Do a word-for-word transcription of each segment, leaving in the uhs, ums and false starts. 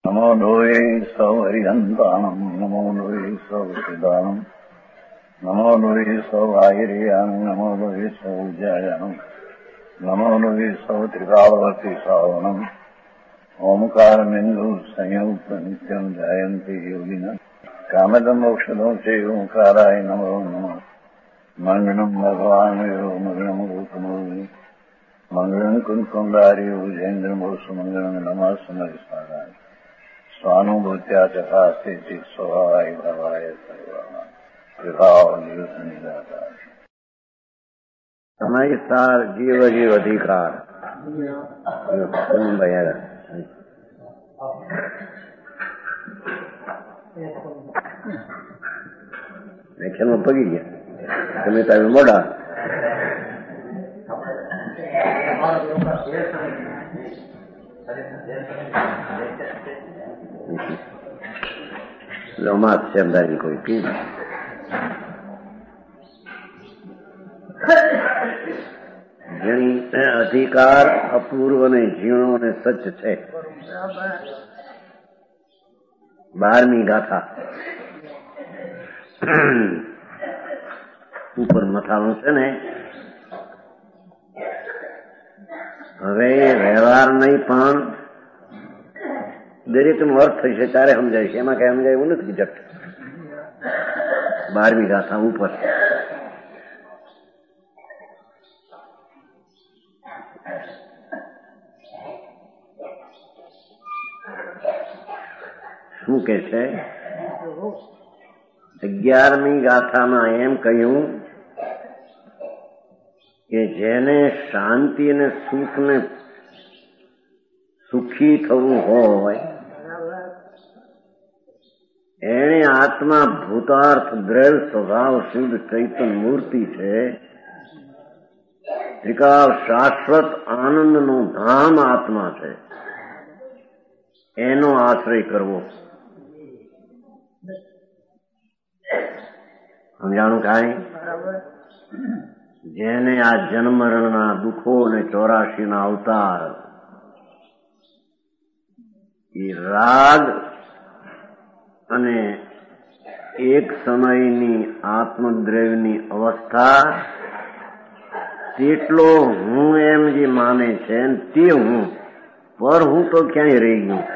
નમો લોહે સૌ હરિહંતાણમ નમો લોહે સૌ સિદાનમ નમો લોહે સૌ આયર્યાણમ નમો લોહે સૌ જયાણમ નમો લોહે સૌ ત્રિકાળવતી સાવણમ ઓમકારમિંદુ સંયુક્ત નિત્યમ જયંતિ યોગિના કામદમ મોક્ષદો છે ઓંકારાય નમો નમઃ મંગળમ ભગવાન મંગળમ રૂપમો મંગળમ કુંકુંડાર્યો જૈન્દ્રમો સુમંગળમ નમઃ સમરિસ્વારાય સ્વાનુભૂત્યા ચકાસ્તે ચિત સ્વભાવાય ભવાય સર્વમાં વિભાવ નિવૃત્ત નિરાકાર તમારી સાર જીવ જીવ અધિકાર એક્શનમાં પગી ગયા તમે તમે મોડા અમાસ છે અંદાજી કોઈ પી જેની અધિકાર અપૂર્વ ને ઝીણો ને સચ્ચ છે. બારમી ગાથા ઉપર મથાળું છે ને. હવે વ્યવહાર નહીં પણ દરેક નો અર્થ થશે ત્યારે સમજાય છે. એમાં કઈ સમજાય એવું નથી જટ. બારમી ગાથા ઉપર શું કે છે? અગિયારમી ગાથામાં એમ કહ્યું કે જેને શાંતિ અને સુખ ને સુખી થવું હોય એને આત્મા ભૂતાર્થ દ્રઢ સ્વભાવ શુદ્ધ ચૈતન મૂર્તિ છે. ત્રિકાળ શાશ્વત આનંદનું ધામ આત્મા છે. એનો આશ્રય કરવો. સમજાણું કાંઈ? જેને આ જન્મરણના દુઃખો અને ચોરાશી ના અવતાર એ રાગ અને એક સમયની આત્મદ્રવ્યની અવસ્થા તેટલો હું એમ જે માને છે તે હું પર હું તો ક્યાંય રહી ગયું.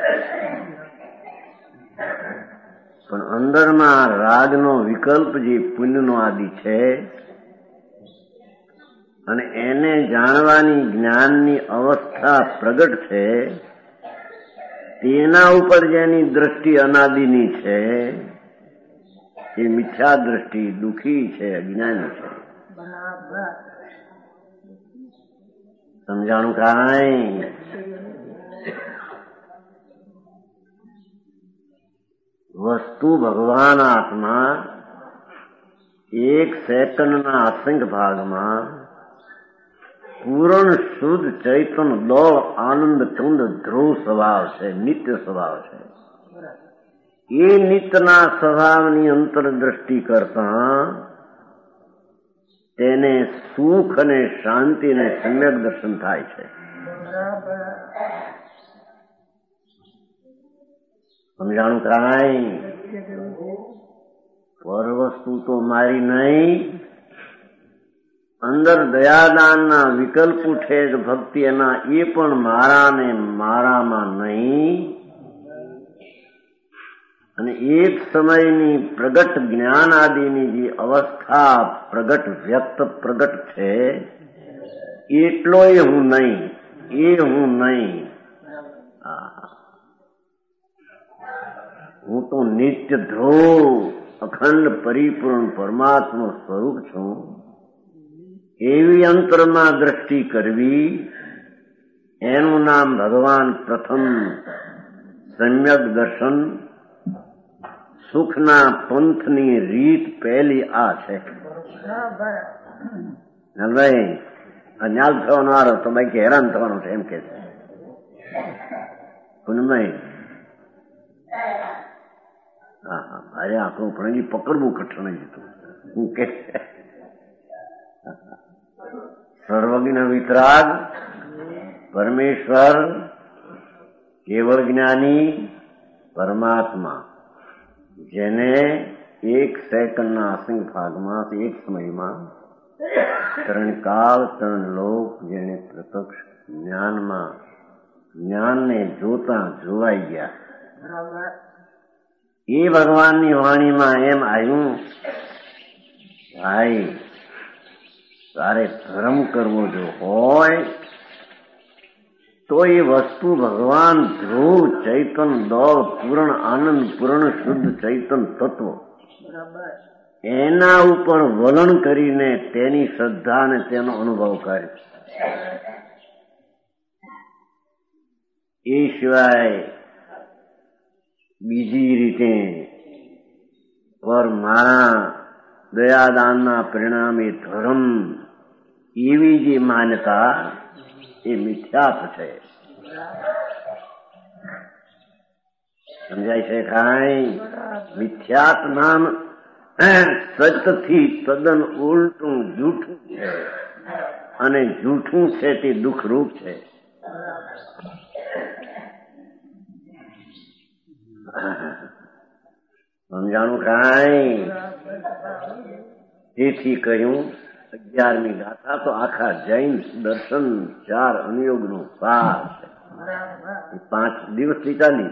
પણ અંદરમાં રાગનો વિકલ્પ જે પુણ્યનો આદિ છે અને એને જાણવાની જ્ઞાનની અવસ્થા પ્રગટ છે તેના ઉપર જેની દ્રષ્ટિ અનાદિની છે એ મિથ્યા દ્રષ્ટિ દુઃખી છે, અજ્ઞાની છે. સમજાણું કાંઈ? વસ્તુ ભગવાન આત્મા એક સેકન્ડના અસંખ્ય ભાગમાં પૂર્ણ શુદ્ધ ચૈતન દોળ આનંદ ચંદ ધ્રુવ સ્વભાવ છે, નિત્ય સ્વભાવ છે. એ નિત્યના સ્વભાવની અંતરદ્રષ્ટિ કરતા તેને સુખ અને શાંતિ ને સમ્યક દર્શન થાય છે. સમજાણું કાંઈ? પર વસ્તુ તો મારી નહીં. અંદર દયાદાનના વિકલ્પ ઉઠે ભક્તિ એના એ પણ મારા ને મારામાં નહીં. અને એક સમયની પ્રગટ જ્ઞાન આદિની જે અવસ્થા પ્રગટ વ્યક્ત પ્રગટ છે એટલો એ હું નહીં, એ હું નહીં. હું તો નિત્ય ધ્રુવ અખંડ પરિપૂર્ણ પરમાત્મા સ્વરૂપ છું. એવી અંતરમાં દ્રષ્ટિ કરવી એનું નામ ભગવાન પ્રથમ સમ્યક દર્શન. સુખના પંથની રીત પહેલી આ છે. ભાઈ અન્યાલ થવાનો આરો તો બાકી હેરાન થવાનું છે એમ કે છે. પુનમય હા હા અરે આપણું પણ પકડવું કઠણ હતું. હું કે સર્વજ્ઞ વિતરાગ પરમેશ્વર કેવળ જ્ઞાની પરમાત્મા જેને એક સેકન્ડના અસંગ ભાગમાં એક સમયમાં ત્રણ કાળ ત્રણ લોક જેને પ્રત્યક્ષ જ્ઞાનમાં જ્ઞાનને જોતા જોવાઈ ગયા એ ભગવાનની વાણીમાં એમ આવ્યું, ભાઈ તારે ધર્મ કરવો જો હોય તો એ વસ્તુ ભગવાન ધ્રુવ ચૈતન દોળ પૂર્ણ આનંદ પૂર્ણ શુદ્ધ ચૈતન તત્વ એના ઉપર વલણ કરીને તેની શ્રદ્ધા અને તેનો અનુભવ કરે. એ સિવાય બીજી રીતે પર મારા દયાદાનના પરિણામે ધર્મ એવી જે માન્યતા એ મિથ્યાત છે. સમજાય છે કાંઈ? મિથ્યાત નામ સત્યથી તદ્દન ઉલટું જૂઠું છે અને જૂઠું છે તે દુઃખરૂપ છે. સમજાણું કાંઈ? તેથી કહ્યું અગિયારમી ગાથા તો આખા જૈન દર્શન ચાર અનુયોગ નું સાર છે. પાંચ દિવસથી ચાલી,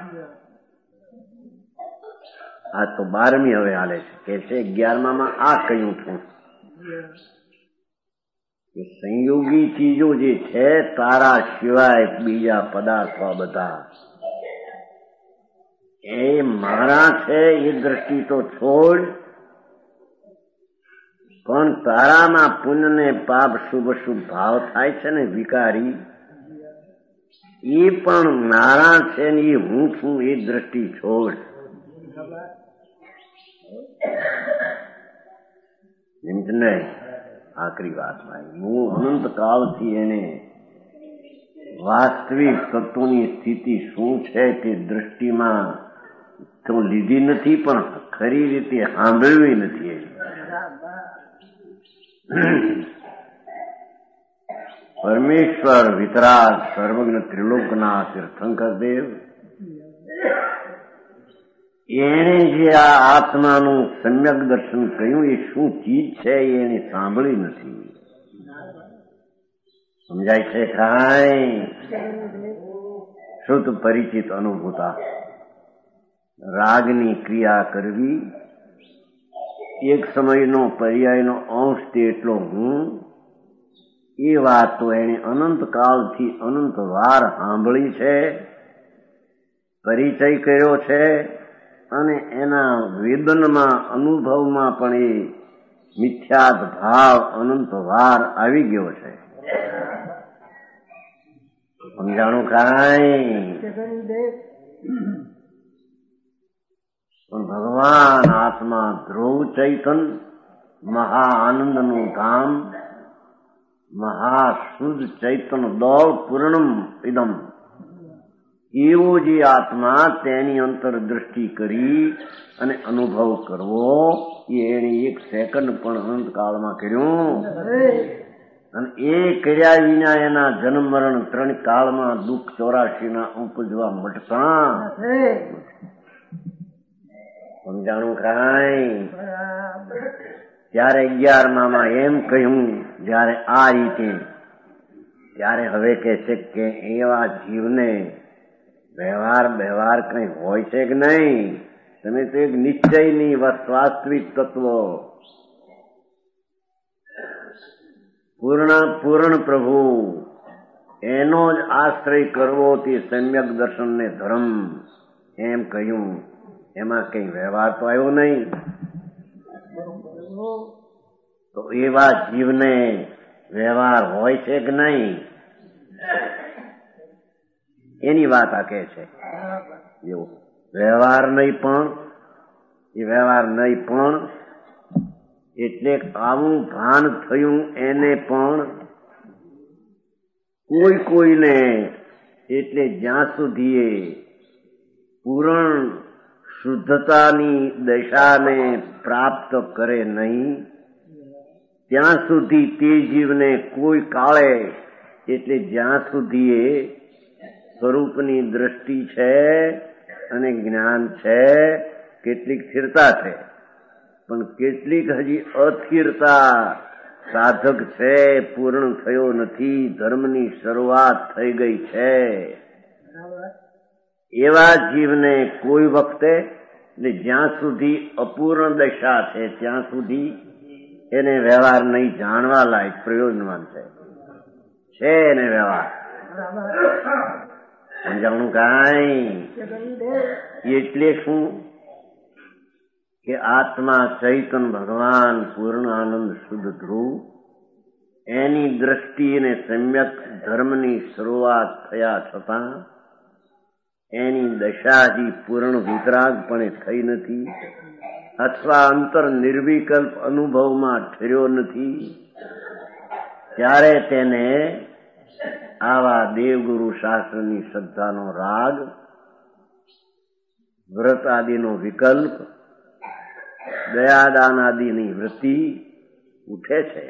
આ તો બારમી હવે હાલે છે. કે છે અગિયારમાં આ કહ્યું છું કે સંયોગી ચીજો જે છે તારા સિવાય બીજા પદાર્થો બધા એ મારા છે એ દ્રષ્ટિ તો છોડ, પણ તારામાં પુણ્ય ને પાપ શુભ શુભ ભાવ થાય છે ને વિકારી, એ પણ મારા છે ને એ હું છું એ દ્રષ્ટિ છોડ. એમ જ નહીં. આખરી વાત ભાઈ, હું અનંત કાળથી એને વાસ્તવિક તત્વની સ્થિતિ શું છે તે દ્રષ્ટિમાં તો લીધી નથી, પણ ખરી રીતે સાંભળવી નથી. પરમેશ્વર વિતરાગ સર્વજ્ઞ ત્રિલોકના તીર્થંકર દેવ એને જે આ આત્માનું સમ્યક દર્શન કહ્યું એ શું ચીજ છે એને સાંભળી નથી. સમજાય છે કાંઈ? શુદ્ધ પરિચિત અનુભૂતા રાગની ક્રિયા કરવી, એક સમયનો પર્યાયનો અંશ તેટલો હું, એ વાત તો એને અનંત કાળથી અનંત વાર સાંભળી છે, પરિચય કર્યો છે, અને એના વેદનમાં અનુભવમાં પણ એ મિથ્યાત ભાવ અનંત વાર આવી ગયો છે. સમજાણું કાંઈ? પણ ભગવાન આત્મા ધ્રુવ ચૈતન મહા આનંદનું ધામ મહા શુદ્ધ ચૈતન દોળ પૂર્ણમ ઇદમ એવો જે આત્મા તેની અંતર દ્રષ્ટિ કરી અને અનુભવ કરવો એ એને એક સેકન્ડ પણ અનંતકાળમાં કર્યું, અને એ કર્યા વિના એના જન્મ મરણ ત્રણ કાળમાં દુઃખ ચોરાશી ના ઉપજવા મટતા. સમજાણું કાંઈ? ત્યારે અગિયારમાં એમ કહ્યું જયારે આ રીતે, ત્યારે હવે કે છે કે એવા જીવને વ્યવહાર વ્યવહાર કઈ હોય છે કે નહીં? તમે તો એક નિશ્ચયની વાસ્તવિક તત્વ પૂર્ણ પૂર્ણ પ્રભુ એનો જ આશ્રય કરવો તે સમ્યક દર્શન ને ધર્મ એમ કહ્યું. એમાં કઈ વ્યવહાર તો આવ્યો નહીં. તો એવા જીવને વ્યવહાર હોય છે કે નહીં એની વાત આ કહે છે. એવું વ્યવહાર નહીં પણ એ વ્યવહાર નહીં પણ એટલે આવું ભાન થયું એને પણ કોઈ કોઈને એટલે જ્યાં સુધી પૂર્ણ શુદ્ધતાની દશાને પ્રાપ્ત કરે નહીં ત્યાં સુધી તે જીવને કોઈ કાળે એટલે જ્યાં સુધી એ સ્વરૂપની દ્રષ્ટિ છે અને જ્ઞાન છે, કેટલીક સ્થિરતા છે, પણ કેટલીક હજી અસ્થિરતા સાધક છે, પૂર્ણ થયો નથી, ધર્મની શરૂઆત થઈ ગઈ છે. એવા જીવને કોઈ વખતે જ્યાં સુધી અપૂર્ણ દશા છે ત્યાં સુધી એને વ્યવહાર નહીં જાણવા લાયક પ્રયોજનવાન છે છે એને વ્યવહાર સમજાવવાનું કાંઈ. એટલે શું કે આત્મા ચૈતન ભગવાન પૂર્ણ આનંદ શુદ્ધ ધ્રુવ એની દ્રષ્ટિ અને સમ્યક ધર્મની શરૂઆત થયા છતાં એની દશાજી પૂર્ણ વિતરાગપણે થઈ નથી, અથવા અંતર નિર્વિકલ્પ અનુભવમાં ઠર્યો નથી, ત્યારે તેને આવા દેવગુરુ શાસ્ત્રની શ્રદ્ધાનો રાગ, વ્રત આદિનો વિકલ્પ, દયાદાન આદિની વૃત્તિ ઉઠે છે.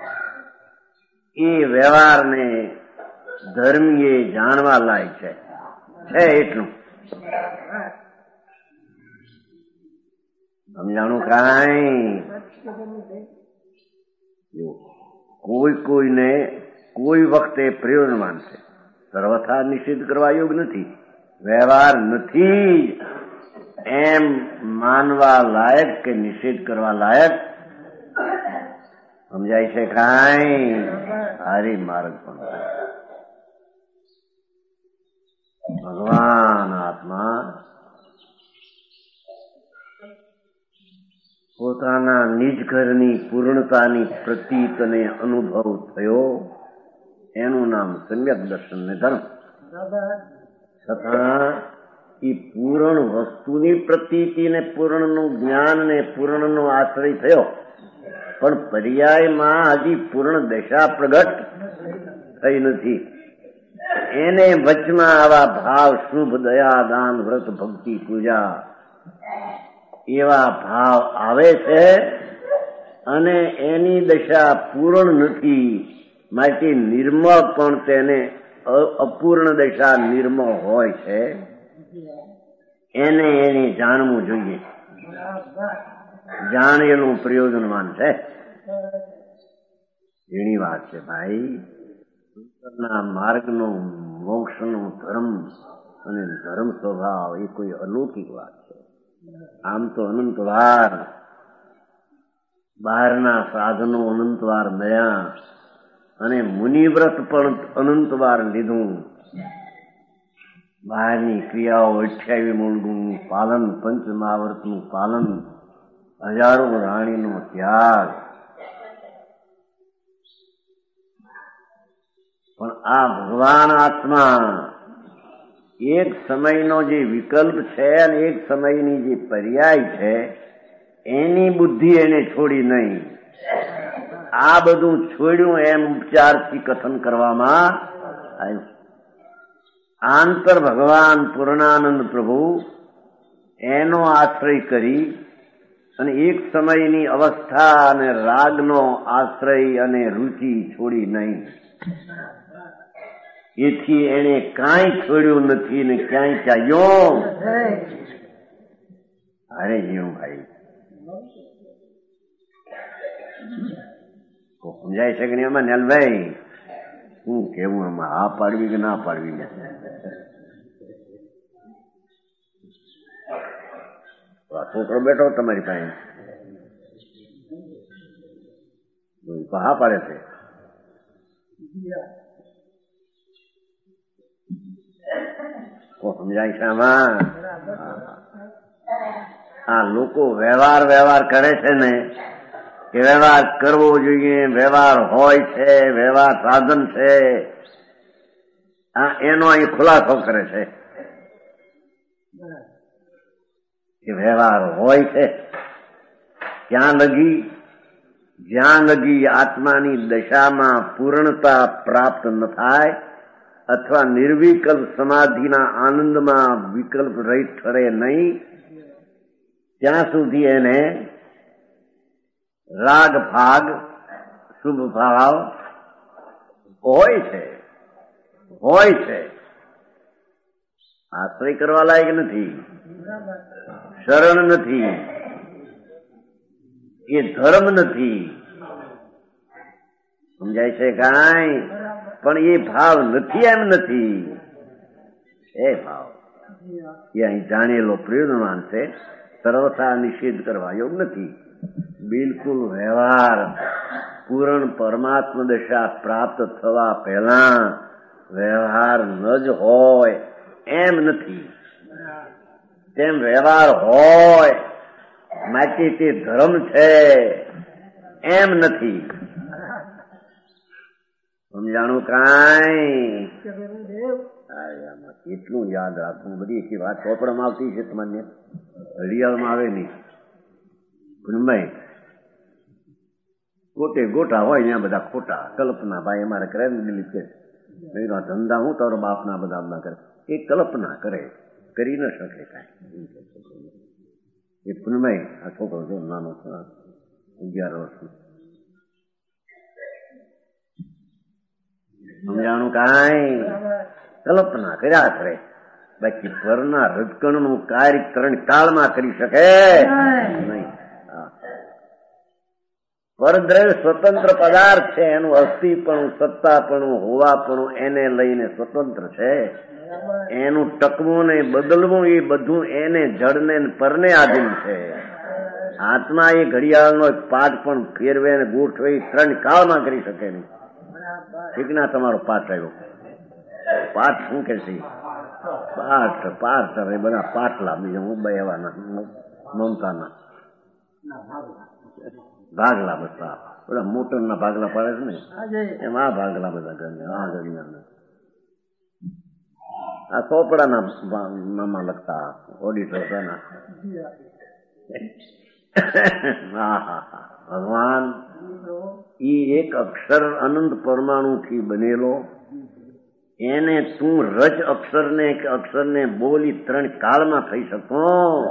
એ વ્યવહારને ધર્મીએ જાણવા લાયક છે છે એટલું સમજાણું કાંઈ. કોઈ કોઈને કોઈ વખતે પ્રયોજનવાન છે, સર્વથા નિષેધ કરવા યોગ નથી, વ્યવહાર નથી એમ માનવા લાયક કે નિષેધ કરવા લાયક. સમજાય છે કાંઈ. હારી માર્ગ પણ ભગવાન આત્મા પોતાના નિજ ઘરની પૂર્ણતાની પ્રતીત અને અનુભવ થયો, એનું નામ સમ્યક દર્શન ને ધર્મ. છતાં એ પૂર્ણ વસ્તુની પ્રતીતિ ને પૂર્ણનું જ્ઞાન ને પૂર્ણનો આશ્રય થયો, પણ પર્યાયમાં હજી પૂર્ણ દશા પ્રગટ થઈ નથી. એને વચમાં આવા ભાવ શુભ, દયા, દાન, વ્રત, ભક્તિ, પૂજા એવા ભાવ આવે છે અને એની દશા પૂર્ણ નથી, માટે નિર્મળ પણ તેને અપૂર્ણ દશા નિર્મળ હોય છે. એને એને જાણવું જોઈએ, જાણેલું પ્રયોજનવાન છે. એની વાત છે ભાઈ. ના માર્ગનો, મોક્ષનો ધર્મ અને ધર્મ સ્વભાવ એ કોઈ અલૌકિક વાત છે. આમ તો અનંતવાર બહારના સાધનો અનંતવાર મળ્યા અને મુનિવ્રત પણ અનંતવાર લીધું. બહારની ક્રિયાઓ અઠ્યાવી મૂળનું પાલન, પંચમાવર્તનું પાલન, હજારો રાણીનો ત્યાગ, પણ આ ભગવાન આત્મા એક સમયનો જે વિકલ્પ છે અને એક સમયની જે પર્યાય છે એની બુદ્ધિ એને છોડી નહીં. આ બધું છોડ્યું એમ ઉપચારથી કથન કરવામાં આવ્યું. આંતર ભગવાન પૂર્ણાનંદ પ્રભુ એનો આશ્રય કરી અને એક સમયની અવસ્થા અને રાગનો આશ્રય અને રુચિ છોડી નહીં. એથી એને કાંઈ છોડ્યું નથી ને ક્યાંય ચાલ્યો. અરે જીવું ભાઈ, સમજાય છે કે નહીં? એમાં નેલભાઈ શું કેવું? એમાં હા પાડવી કે ના પાડવી? છોકરો બેઠો તમારી પાસે, હા પાડે છે. સમજાય છે આમાં? આ લોકો વ્યવહાર વ્યવહાર કરે છે ને, કે વ્યવહાર કરવો જોઈએ, વ્યવહાર હોય છે, વ્યવહાર સાધન છે, એનો અહીં ખુલાસો કરે છે કે વ્યવહાર હોય છે. ક્યાં લગી? જ્યાં લગી આત્માની દશામાં પૂર્ણતા પ્રાપ્ત ન થાય અથવા નિર્વિકલ્પ સમાધિના આનંદમાં વિકલ્પ રહિત ઠરે નહીં, ત્યાં સુધી એને રાગ ભાગ, શુભ ભાવ હોય છે હોય છે આશ્રય કરવા લાયક નથી, શરણ નથી, એ ધર્મ નથી. સમજાય છે કાંઈ? પણ એ ભાવ નથી એમ નથી, એ ભાવ એ અહીં જાણેલો પ્રયોજનવાન છે. સર્વથા નિષેધ કરવા યોગ નથી. બિલકુલ વ્યવહાર પૂર્ણ પરમાત્મા દશા પ્રાપ્ત થવા પહેલા વ્યવહાર ન જ હોય એમ નથી. તેમ વ્યવહાર હોય માટે તે ધર્મ છે એમ નથી. સમજાણું કાંઈ? એટલું યાદ રાખવું. બધી એક વાત ચોપડામાં આવતી છે, તમને હરિયાળમાં આવે નહીં. પણ ગોટે ગોટા હોય ત્યાં બધા ખોટા કલ્પના. ભાઈ અમારે કરે ને દિલીપ છે ધંધા હું તારો બાપના બધા ના કરે, એ કલ્પના કરે, કરી ન શકે કાંઈ. એ પુનમય આ છોકરો છે નાનો છે, અગિયાર વર્ષનો. સમજાણું કાંઈ? કલ્પના કર્યા કરે, બાકી પરના રજકણ નું કાર્ય ત્રણ કાળમાં કરી શકે નહીં. પરદ્રવ્ય સ્વતંત્ર પદાર્થ છે, એનું અસ્થિપણું, સત્તાપણું, હોવાપણું એને લઈને સ્વતંત્ર છે. એનું ટકવું ને બદલવું એ બધું એને જડને પરને આધીન છે. આત્મા એ ઘડિયાળનો એક પાઠ પણ ફેરવે ને ગોઠવે ત્રણ કાળમાં કરી શકે નહીં. ઠીક ના? તમારો પાઠ આવ્યો, પાઠ શું કે છે? પાઠ પાઠ હવે બધા પાટલા બીજા મુંબઈ એવાના મમતાના ભાગલા બધા બધા મોટર ના ભાગલા પાડે છે ને, એમ આ ભાગલા બધા આ ઘડિયાળના આ ચોપડાના નામાં લખતા ઓડિટર ના. ભગવાન ઈ એક અક્ષર અનંત પરમાણુ થી બનેલો, એને તું રજ અક્ષર ને અક્ષર ને બોલી ત્રણ કાળમાં થઈ શકો,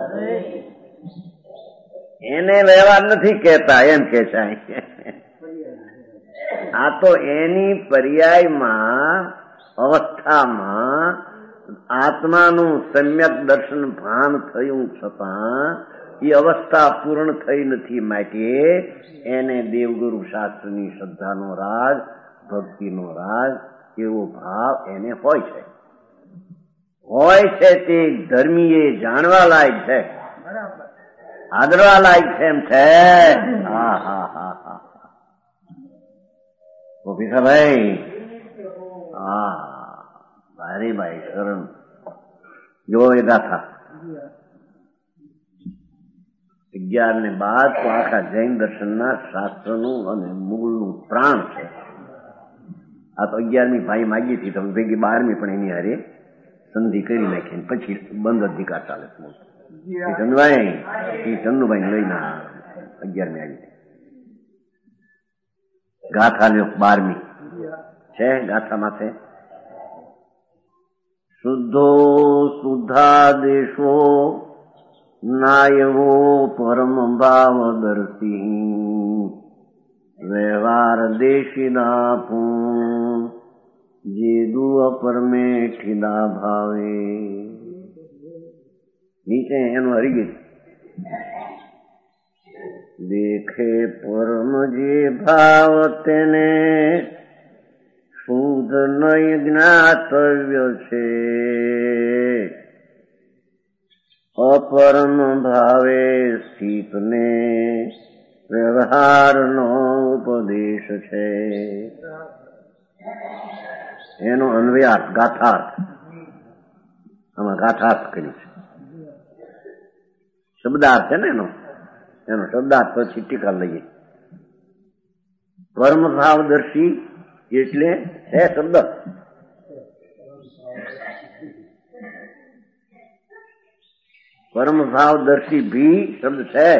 એને વ્યવહાર નથી કહેતા એમ કે છે. આ તો એની પર્યાયમાં અવસ્થામાં આત્માનું સમ્યક દર્શન ભાન થયું છતાં એ અવસ્થા પૂર્ણ થઈ નથી. માટે એને દેવગુરુ શાસ્ત્રની શ્રદ્ધાનો રાજ, ભક્તિનો રાજ એવો ભાવ એને હોય છે. હોય છે તે ધર્મીએ જાણવા લાયક છે, આદરવા લાયક છે એમ છે. હા હા હા હા ઓફિસરભાઈ, હા ભાઈ ભાઈ શરણ જો એ ગાથા અગિયાર ને બાદ તો આખા જૈન દર્શનના શાસ્ત્રનું અને મૂળનું પ્રાણ છે. આ તો અગિયારમી ભાઈ માગી હતી તમે ભેગી બારમી પણ એની હારે સંધિ કરી નાખી, પછી બંધ અધિકાર ચાલે. ચંદુભાઈ એ ચંદુભાઈ લઈને અગિયારમી આવી ગાથા ને બારમી છે. ગાથા માથે શુદ્ધો શુદ્ધાદેશો નાયવો પરમ ભાવદર્શી વ્યવહાર દેશીના પૂ જે દુઅ પરમેઠીના ભાવે. નીચે એનું હરિગીત દેખે પરમ જે ભાવ તેને શુદ્ધ નય જ્ઞાતવ્ય છે, અપરમ ભાવે સ્થિતને વ્યવહારનો ઉપદેશ છે. એનો અન્વયાર્થ ગાથાર્થ આમાં ગાથાર્થ કર્યું છે. શબ્દાર્થ છે ને એનો એનો શબ્દાર્થ પછી ટીકા લઈએ. પરમ ભાવદર્શી એટલે છે શબ્દ, પરમ ભાવદર્શી ભી શબ્દ છે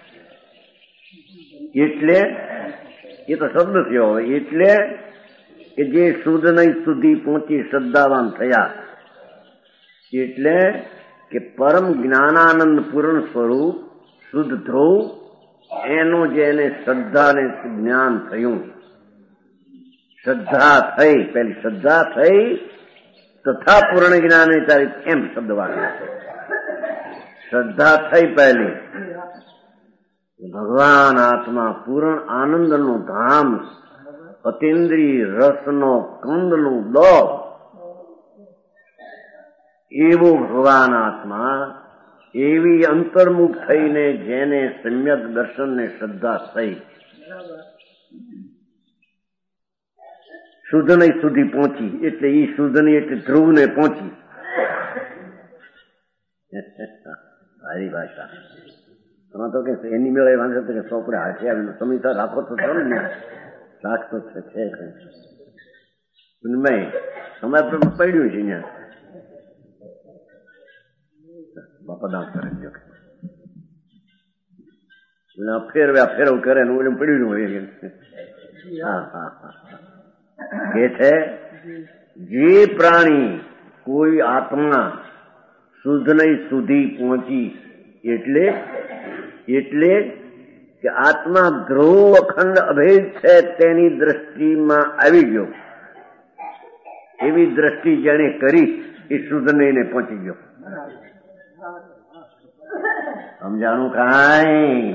એટલે એ તો શબ્દ થયો. એટલે કે જે શુદ્ધ નહીં સુધી પહોંચી શ્રદ્ધાવાન થયા, એટલે કે પરમ જ્ઞાનાનંદ પૂર્ણ સ્વરૂપ શુદ્ધ ધ્રુવ એનું જેને શ્રદ્ધા ને જ્ઞાન થયું, શ્રદ્ધા થઈ, પેલી શ્રદ્ધા થઈ તથા પૂર્ણ જ્ઞાને ચારિત એમ શબ્દ વાક્ય છે. શ્રદ્ધા થઈ પહેલી, ભગવાન આત્મા પૂર્ણ આનંદનું ધામ, અતિન્દ્રિય રસનો કંદનું દો, એવો ભગવાન આત્મા એવી અંતર્મુખ થઈને જેને સમ્યક દર્શનને શ્રદ્ધા થઈ, શુદ્ધની સુધી પહોંચી. એટલે એ શુદ્ધની એટલે ધ્રુવને પહોંચી. સારી ભાષા. તમે તો કે એની મેળે વાંચો કે સોપડે હાથે આવીને તમે તો રાખો તો છો ને, રાખતો છે મેં સમય પડ્યું છે અહીંયા બાપા દાંત કરે ફેરવ્યા ફેરવ કરે ને ઓલું પડ્યું હોય. હા હા હા કે છે જે પ્રાણી કોઈ આત્મા શુદ્ધ નહીં સુધી પહોંચી, એટલે એટલે કે આત્મા ધ્રુવ અખંડ અભેદ છે તેની દ્રષ્ટિમાં આવી ગયો. એવી દ્રષ્ટિ જેને કરી એ શુદ્ધ નહીં પહોંચી ગયો. સમજાણું કાંઈ?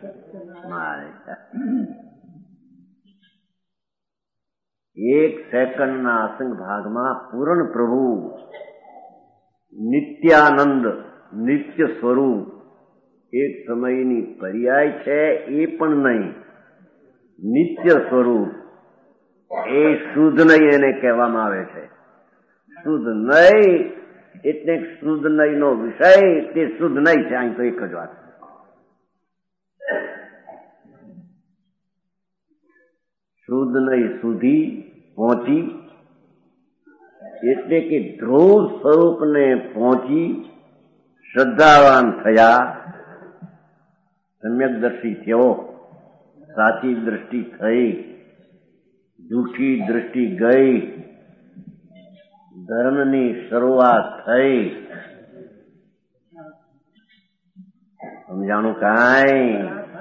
એક સેકન્ડના અસંગ ભાગમાં પૂર્ણ પ્રભુ નિત્યાનંદ નિત્ય સ્વરૂપ એક સમયની પર્યાય છે એ પણ નહીં, નિત્ય સ્વરૂપ એ શુદ્ધ નહીં એને કહેવામાં આવે છે. શુદ્ધ નહીં એટલે શુદ્ધ નહીં નો વિષય તે શુદ્ધ નહીં છે. અહીં તો એક જ વાત, શુદ્ધ નહીં સુધી પહોંચી એટલે કે ધ્રુવ સ્વરૂપને પહોંચી શ્રદ્ધાવાન થયા, સમ્યકદર્શી થયો, સાચી દ્રષ્ટિ થઈ, જૂઠી દ્રષ્ટિ ગઈ, ધર્મની શરૂઆત થઈ. સમજાણું કાંઈ?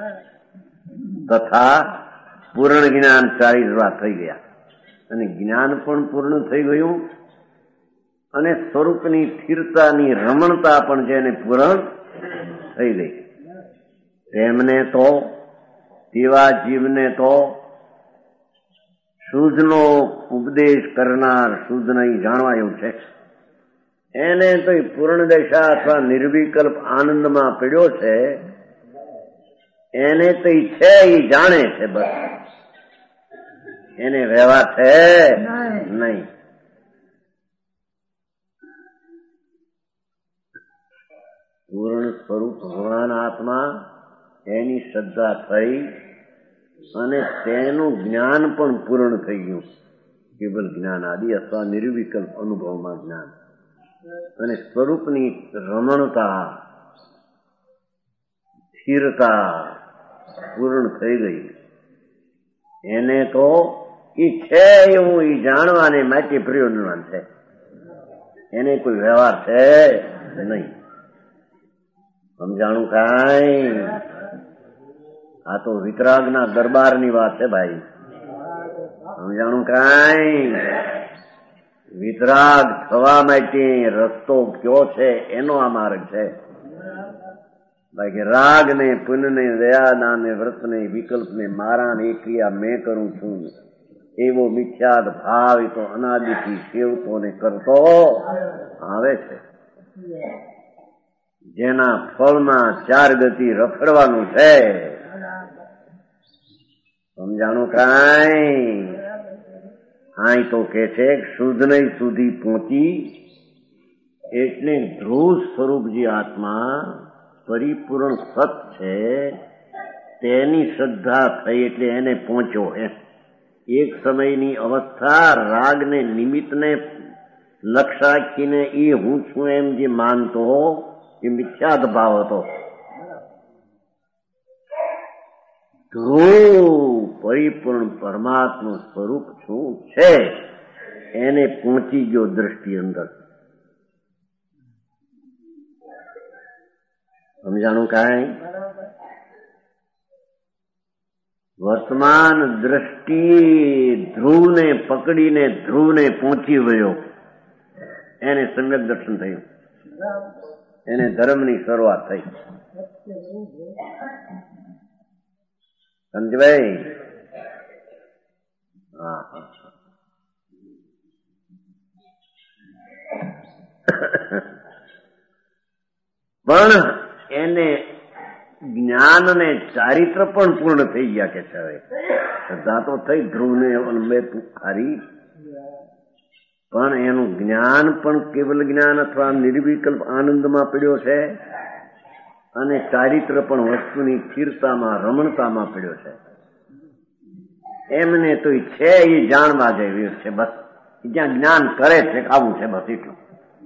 તથા પૂર્ણ જ્ઞાન ચારી રવા થઈ ગયા, અને જ્ઞાન પણ પૂર્ણ થઈ ગયું, અને સ્વરૂપની સ્થિરતાની રમણતા પણ જેને પૂર્ણ થઈ ગઈ. તેમને તો તેવા જીવને તો શુદ્ધનો ઉપદેશ કરનાર શુદ્ધ નહીં જાણવા એવું છે. એને તો પૂર્ણ દશા અથવા નિર્વિકલ્પ આનંદમાં પડ્યો છે, એને તો છે એ જાણે છે, બસ એને વ્યવહાર છે નહીં. પૂર્ણ સ્વરૂપ ભગવાન આત્મા એની શ્રદ્ધા થઈ અને તેનું જ્ઞાન પણ પૂર્ણ થઈ ગયું. કેવલ જ્ઞાન આદિ અથવા નિર્વિકલ્પ અનુભવમાં જ્ઞાન અને સ્વરૂપની રમણતા સ્થિરતા પૂર્ણ થઈ ગઈ. એને તો એ છે એવું એ જાણવાને માટે પ્રયોજનવાન છે, એને કોઈ વ્યવહાર છે નહીં. સમજાણું કાંઈ? આ તો વિતરાગના દરબારની વાત છે ભાઈ. સમજાણું કાંઈ? વિતરાગ થવા માટે રસ્તો કયો છે એનો આ માર્ગ છે. બાકી રાગ ને પુન ને દયાદાન ને વ્રત ને વિકલ્પ ને મારા ને ક્રિયા મેં કરું છું એવો મિથ્યાદ ભાવ એ તો અનાદિથી સેવતો ને કરતો આવે છે. જેના ફળમાં ચાર ગતિ રખડવાનું છે. સમજાણું કાંઈ? હા તો કે છે શુદ્ધ નહીં સુધી પહોંચી એટલે ધ્રુવ સ્વરૂપ જે આત્મા પરિપૂર્ણ સત છે તેની શ્રદ્ધા થઈ એટલે એને પહોંચ્યો. એમ એક સમયની અવસ્થા રાગને નિમિત્તને લક્ષ રાખીને એ હું છું એમ જે માનતો એ મિથ્યાદ ભાવ હતો. ધ્રુવ પરિપૂર્ણ પરમાત્મા સ્વરૂપ છું છે એને પહોંચી ગયો દ્રષ્ટિ અંદર. સમજાણું કાંઈ? વર્તમાન દ્રષ્ટિ ધ્રુવને પકડીને ધ્રુવને પહોંચી ગયો એને સમ્યક દર્શન થયું, એને ધર્મની શરૂઆત થઈ. સમજભાઈ? હા હા. પણ એને જ્ઞાન અને ચારિત્ર પણ પૂર્ણ થઈ ગયા કે છે. હવે શ્રદ્ધા તો થઈ, ધ્રુવને અનબે હારી, પણ એનું જ્ઞાન પણ કેવલ જ્ઞાન અથવા નિર્વિકલ્પ આનંદમાં પડ્યો છે, અને ચારિત્ર પણ વસ્તુની સ્થિરતામાં રમણતામાં પડ્યો છે. એમને તો છે એ જાણવા જેવી છે. બસ જ્યાં જ્ઞાન કરે છે આવું છે, બસ એટલું.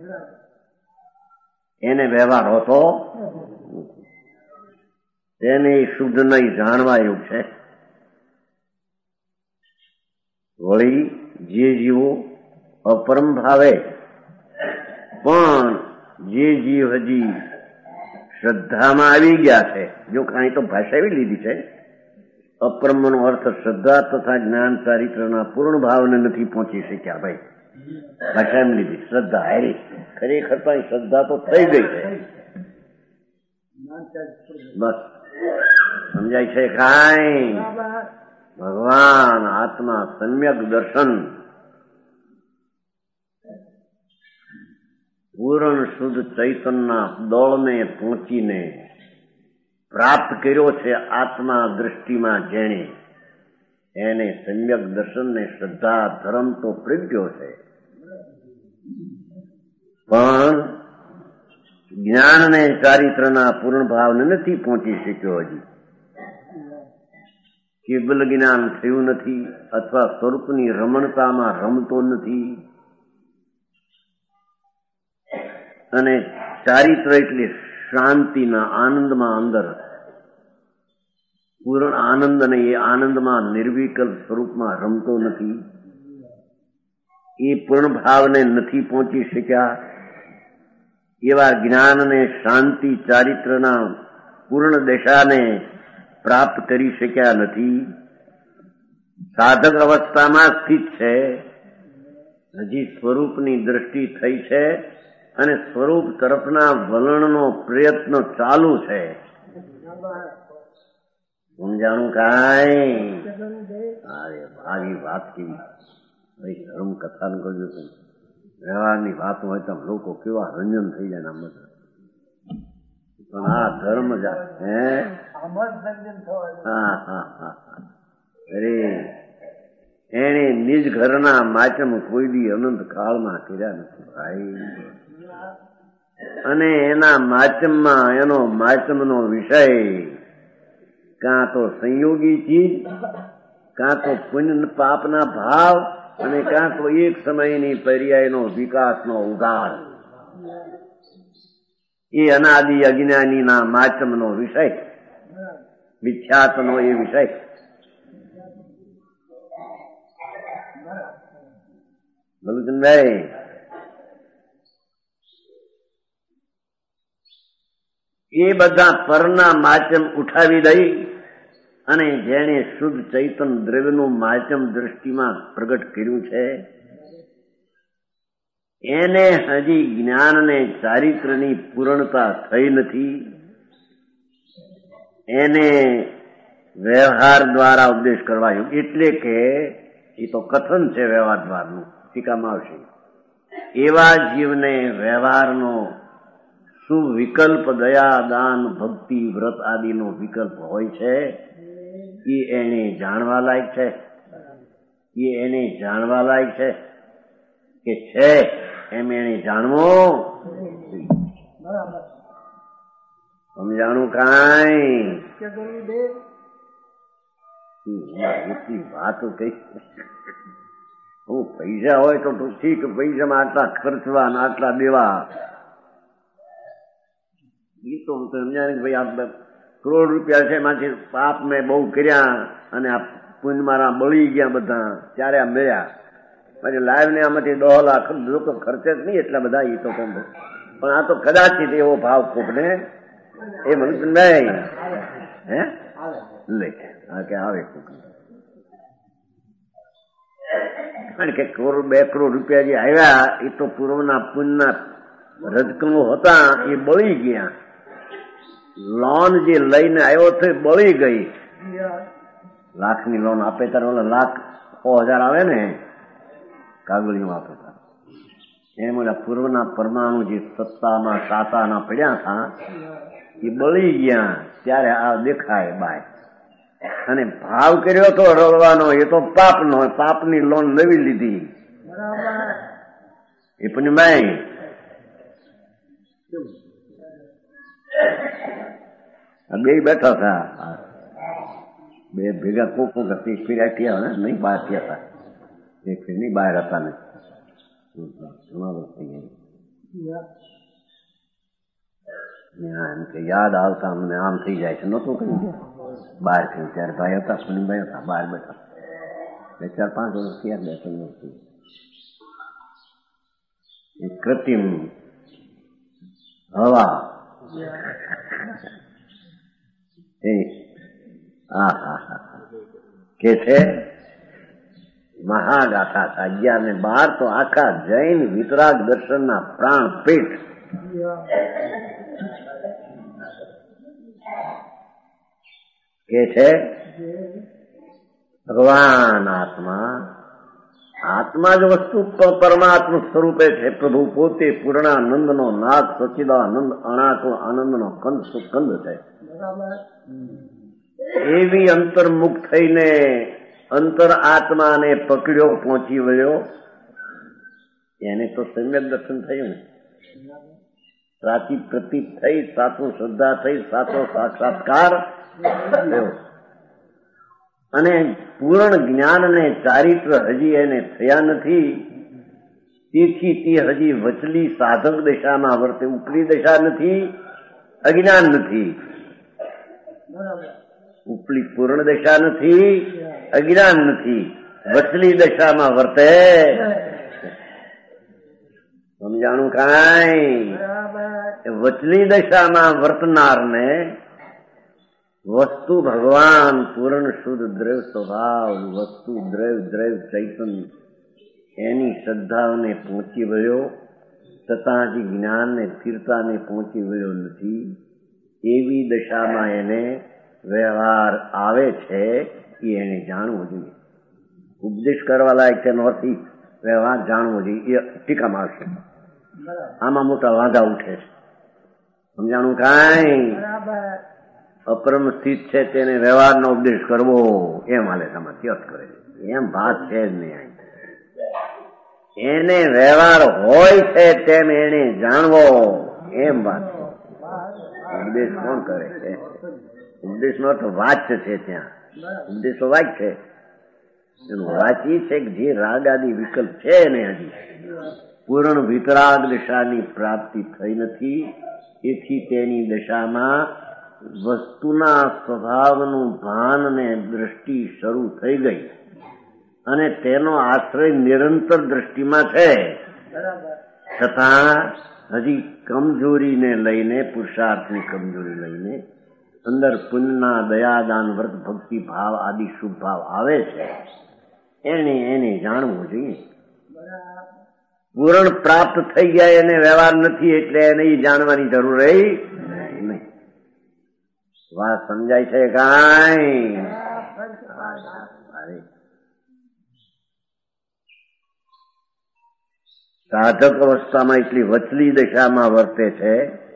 એને વ્યવહાર હોતો તેને શુદ્ધ નહીં જાણવા એવું છે. વળી જે જીવો અપરમ ભાવે, પણ જે જીવ હજી શ્રદ્ધામાં આવી ગયા છે, જો કાંઈ તો ભાષા એવી લીધી છે, અપરમનો અર્થ શ્રદ્ધા તથા જ્ઞાન ચારિત્રના પૂર્ણ ભાવને નથી પહોંચી શક્યા. ભાઈ ભાષા એમ લીધી, શ્રદ્ધા હારી, ખરેખર પણ શ્રદ્ધા તો થઈ ગઈ છે. બસ સમજાય છે કાંઈ? ભગવાન આત્મા સમ્યક દર્શન પૂર્ણ શુદ્ધ ચૈતનના દળને પહોંચીને પ્રાપ્ત કર્યો છે. આત્મા દૃષ્ટિમાં જેણે, એને સમ્યક દર્શન ને શ્રદ્ધા ધર્મ તો પ્રગટ્યો છે, પણ જ્ઞાન ને ચારિત્રના પૂર્ણ ભાવને નથી પહોંચી શક્યો. હજી કેવલ જ્ઞાન થયું નથી, અથવા સ્વરૂપની રમણતામાં રમતો નથી, અને ચારિત્ર એટલે શાંતિના આનંદમાં અંદર પૂર્ણ આનંદ, અને એ આનંદમાં નિર્વિકલ્પ સ્વરૂપમાં રમતો નથી. એ પૂર્ણ ભાવને નથી પહોંચી શક્યા. એવા જ્ઞાન અને શાંતિ ચારિત્રના પૂર્ણ દશાને પ્રાપ્ત કરી શક્યા નથી. સાધક અવસ્થામાં સ્થિત છે, હજી સ્વરૂપની દ્રષ્ટિ થઈ છે, અને સ્વરૂપ તરફના વલણનો પ્રયત્ન ચાલુ છે. સમજાણું કાંઈ? અરે આવી વાત કેવી ભાઈ, ધર્મ કથા કર્યું, વ્યવહારની વાત હોય તો લોકો કેવા રંજન થઈ જાય. આમ પણ આ ધર્મ જ હે હા હા હા અરે એને નિજ ઘરના માચમ કોઈ દી અનંત કાળમાં કર્યા નથી ભાઈ. અને એના માચમમાં એનો માચમનો વિષય કાં તો સંયોગી ચીજ, કાં તો પુણ્ય પાપના ભાવ, અને કાં તો એક સમયની પર્યાયનો વિકાસનો ઉગાર. એ અનાદિ અજ્ઞાનીના માચમનો વિષય, મિથ્યાત્વનો એ વિષય. બલુચંદભાઈ, એ બધા પરના માચમ ઉઠાવી દઈ અને જેણે શુદ્ધ ચૈતન દ્રવ્યનું માચમ દ્રષ્ટિમાં પ્રગટ કર્યું છે, એને હજી જ્ઞાન ને ચારિત્રની પૂર્ણતા થઈ નથી. એને વ્યવહાર દ્વારા ઉપદેશ કરવાયો, એટલે કે એ તો કથન છે વ્યવહાર દ્વારનું, ટીકામાં આવશે. એવા જીવને વ્યવહારનો શું વિકલ્પ, દયા, દાન, ભક્તિ, વ્રત આદિનો વિકલ્પ હોય છે, એ એને જાણવા લાયક છે. એ એને જાણવા લાયક છે કે છે એમ એને જાણવો. સમજાણું કાંઈ? એટલી વાતો કઈ, હું પૈસા હોય તો ઠીક, પૈસામાં આટલા ખર્ચવા અને આટલા દેવા, એ તો હું સમજાય કે ભાઈ આ કરોડ રૂપિયા છે, એમાંથી પાપ મેં બહુ કર્યા અને આ પુણ્ય મારા બળી ગયા બધા, ત્યારે આ મળ્યા. પછી લાઈવ ને આમાંથી દોઢ લાખ લોકો ખર્ચે જ નહીં એટલા બધા, એ તો પણ આ તો કદાચ એવો ભાવ કોક ને એ મને નહીં હે લે હા કે આવે કોક કારણ કે કરોડ બે કરોડ રૂપિયા જે આવ્યા એ તો પૂર્વના પુણ્યના રજકમો હતા, એ બળી ગયા. લોન જે લઈને આવ્યો તો એ બળી ગઈ. લાખની લોન આપે ત્યારે ઓલા લાખ સો હજાર આવે ને કાગળિયું આપે ત્યારે, એમ ઓલા પૂર્વના પરમાણુ જે સત્તામાં સાતાના પડ્યા હતા એ બળી ગયા. ત્યારે આ દેખાય બાય. અને ભાવ કર્યો તો રળવાનો, એ તો પાપનો, પાપની લોન લેવી લીધી. એ પણ ભાઈ બે બેઠા હતા, બે ભેગા કોક કોક એક ફેર થયા ને, નહીં બહાર થયા હતા, એક ફેર નહીં બહાર હતા ને, એમ કે યાદ આવતા અમને આમ થઈ જાય છે. નતું કઈ બહાર થયું ત્યારે ભાઈ હતા, સુનીભાઈ હતા, બહાર બેઠા બે ચાર પાંચ વર્ષ થયા, બે ત્રણ વર્ષ. એ કૃત્રિમ હવા એ હા હા હા કે છે મહાગાથા અગિયાર ને બાર તો આખા જૈન વિતરાગ દર્શનના પ્રાણ પીઠ. કે છે ભગવાન આત્મા, આત્મા જ વસ્તુ પરમાત્મા સ્વરૂપે છે. પ્રભુ પોતે પૂર્ણાનંદનો નાદ, સચિદાનંદ, અણાકો આનંદનો કંદ સુકંદ છે. એવી અંતર્મુખ થઈને અંતર આત્માને પકડ્યો, પહોંચી વળ્યો, એને તો સમ્યક દર્શન થયું ને, સાચી પ્રતીત થઈ, સાચું શ્રદ્ધા થઈ, સાચો સાક્ષાત્કાર થયો. અને પૂર્ણ જ્ઞાન ને ચારિત્ર હજી એને થયા નથી. તેથી તે હજી વચલી સાધક દશામાં વર્તે, ઉપરી દશા નથી, અજ્ઞાન નથી. ઉપલી પૂર્ણ દશા નથી, અજ્ઞાન નથી, વચલી દશામાં વર્તે. સમજાણું કાંઈ? વચલી દશામાં વર્તનારને વસ્તુ ભગવાન પૂર્ણ શુદ્ધ દ્રવ્ય સ્વભાવ, વસ્તુ દ્રવ્ય દ્રવ્ય ચૈતન, એની શ્રદ્ધાને પહોંચી વળ્યો, છતાં હજી જ્ઞાનને સ્થિરતાને પહોંચી વળ્યો નથી. એવી દશામાં એને વ્યવહાર આવે છે, એ એને જાણવું જોઈએ. ઉપદેશ કરવા લાયક છે નોથી વ્યવહાર જાણવો જોઈએ. એ ટીકામાં આવશે. આમાં મોટા વાંધા ઉઠે છે. સમજાણું કાંઈ? અપરમ સ્થિત છે તેને વ્યવહારનો ઉપદેશ કરવો એમ હાલે તમે ત્યત કરે એમ વાત છે જ નહીં. એને વ્યવહાર હોય છે તેમ એને જાણવો એમ વાત છે. ઉપદેશ કોણ કરે છે? ઉપદેશ નો તો વાચ્ય છે. ત્યાં ઉપદેશ તો વાચ છે. એનું વાંચી છે કે જે રાગ આદિ વિકલ્પ છે એને હજી પૂર્ણ વિતરાગ દશાની પ્રાપ્તિ થઈ નથી. એથી તેની દશામાં વસ્તુના સ્વભાવનું ભાન ને દ્રષ્ટિ શરૂ થઈ ગઈ અને તેનો આશ્રય નિરંતર દ્રષ્ટિમાં છે. છતાં હજી કમજોરીને લઈને, પુરુષાર્થની કમજોરી લઈને અંદર પુણ્યના દયાદાન વ્રત ભક્તિ ભાવ આદિ શુભ ભાવ આવે છે. એને એને જાણવું જોઈએ. પૂર્ણ પ્રાપ્ત થઈ ગયા એને વ્યવહાર નથી એટલે એને જાણવાની જરૂર રહી નહીં. વાત સમજાય છે કાંઈ? સાધક અવસ્થામાં એટલી વચલી દશામાં વર્તે છે,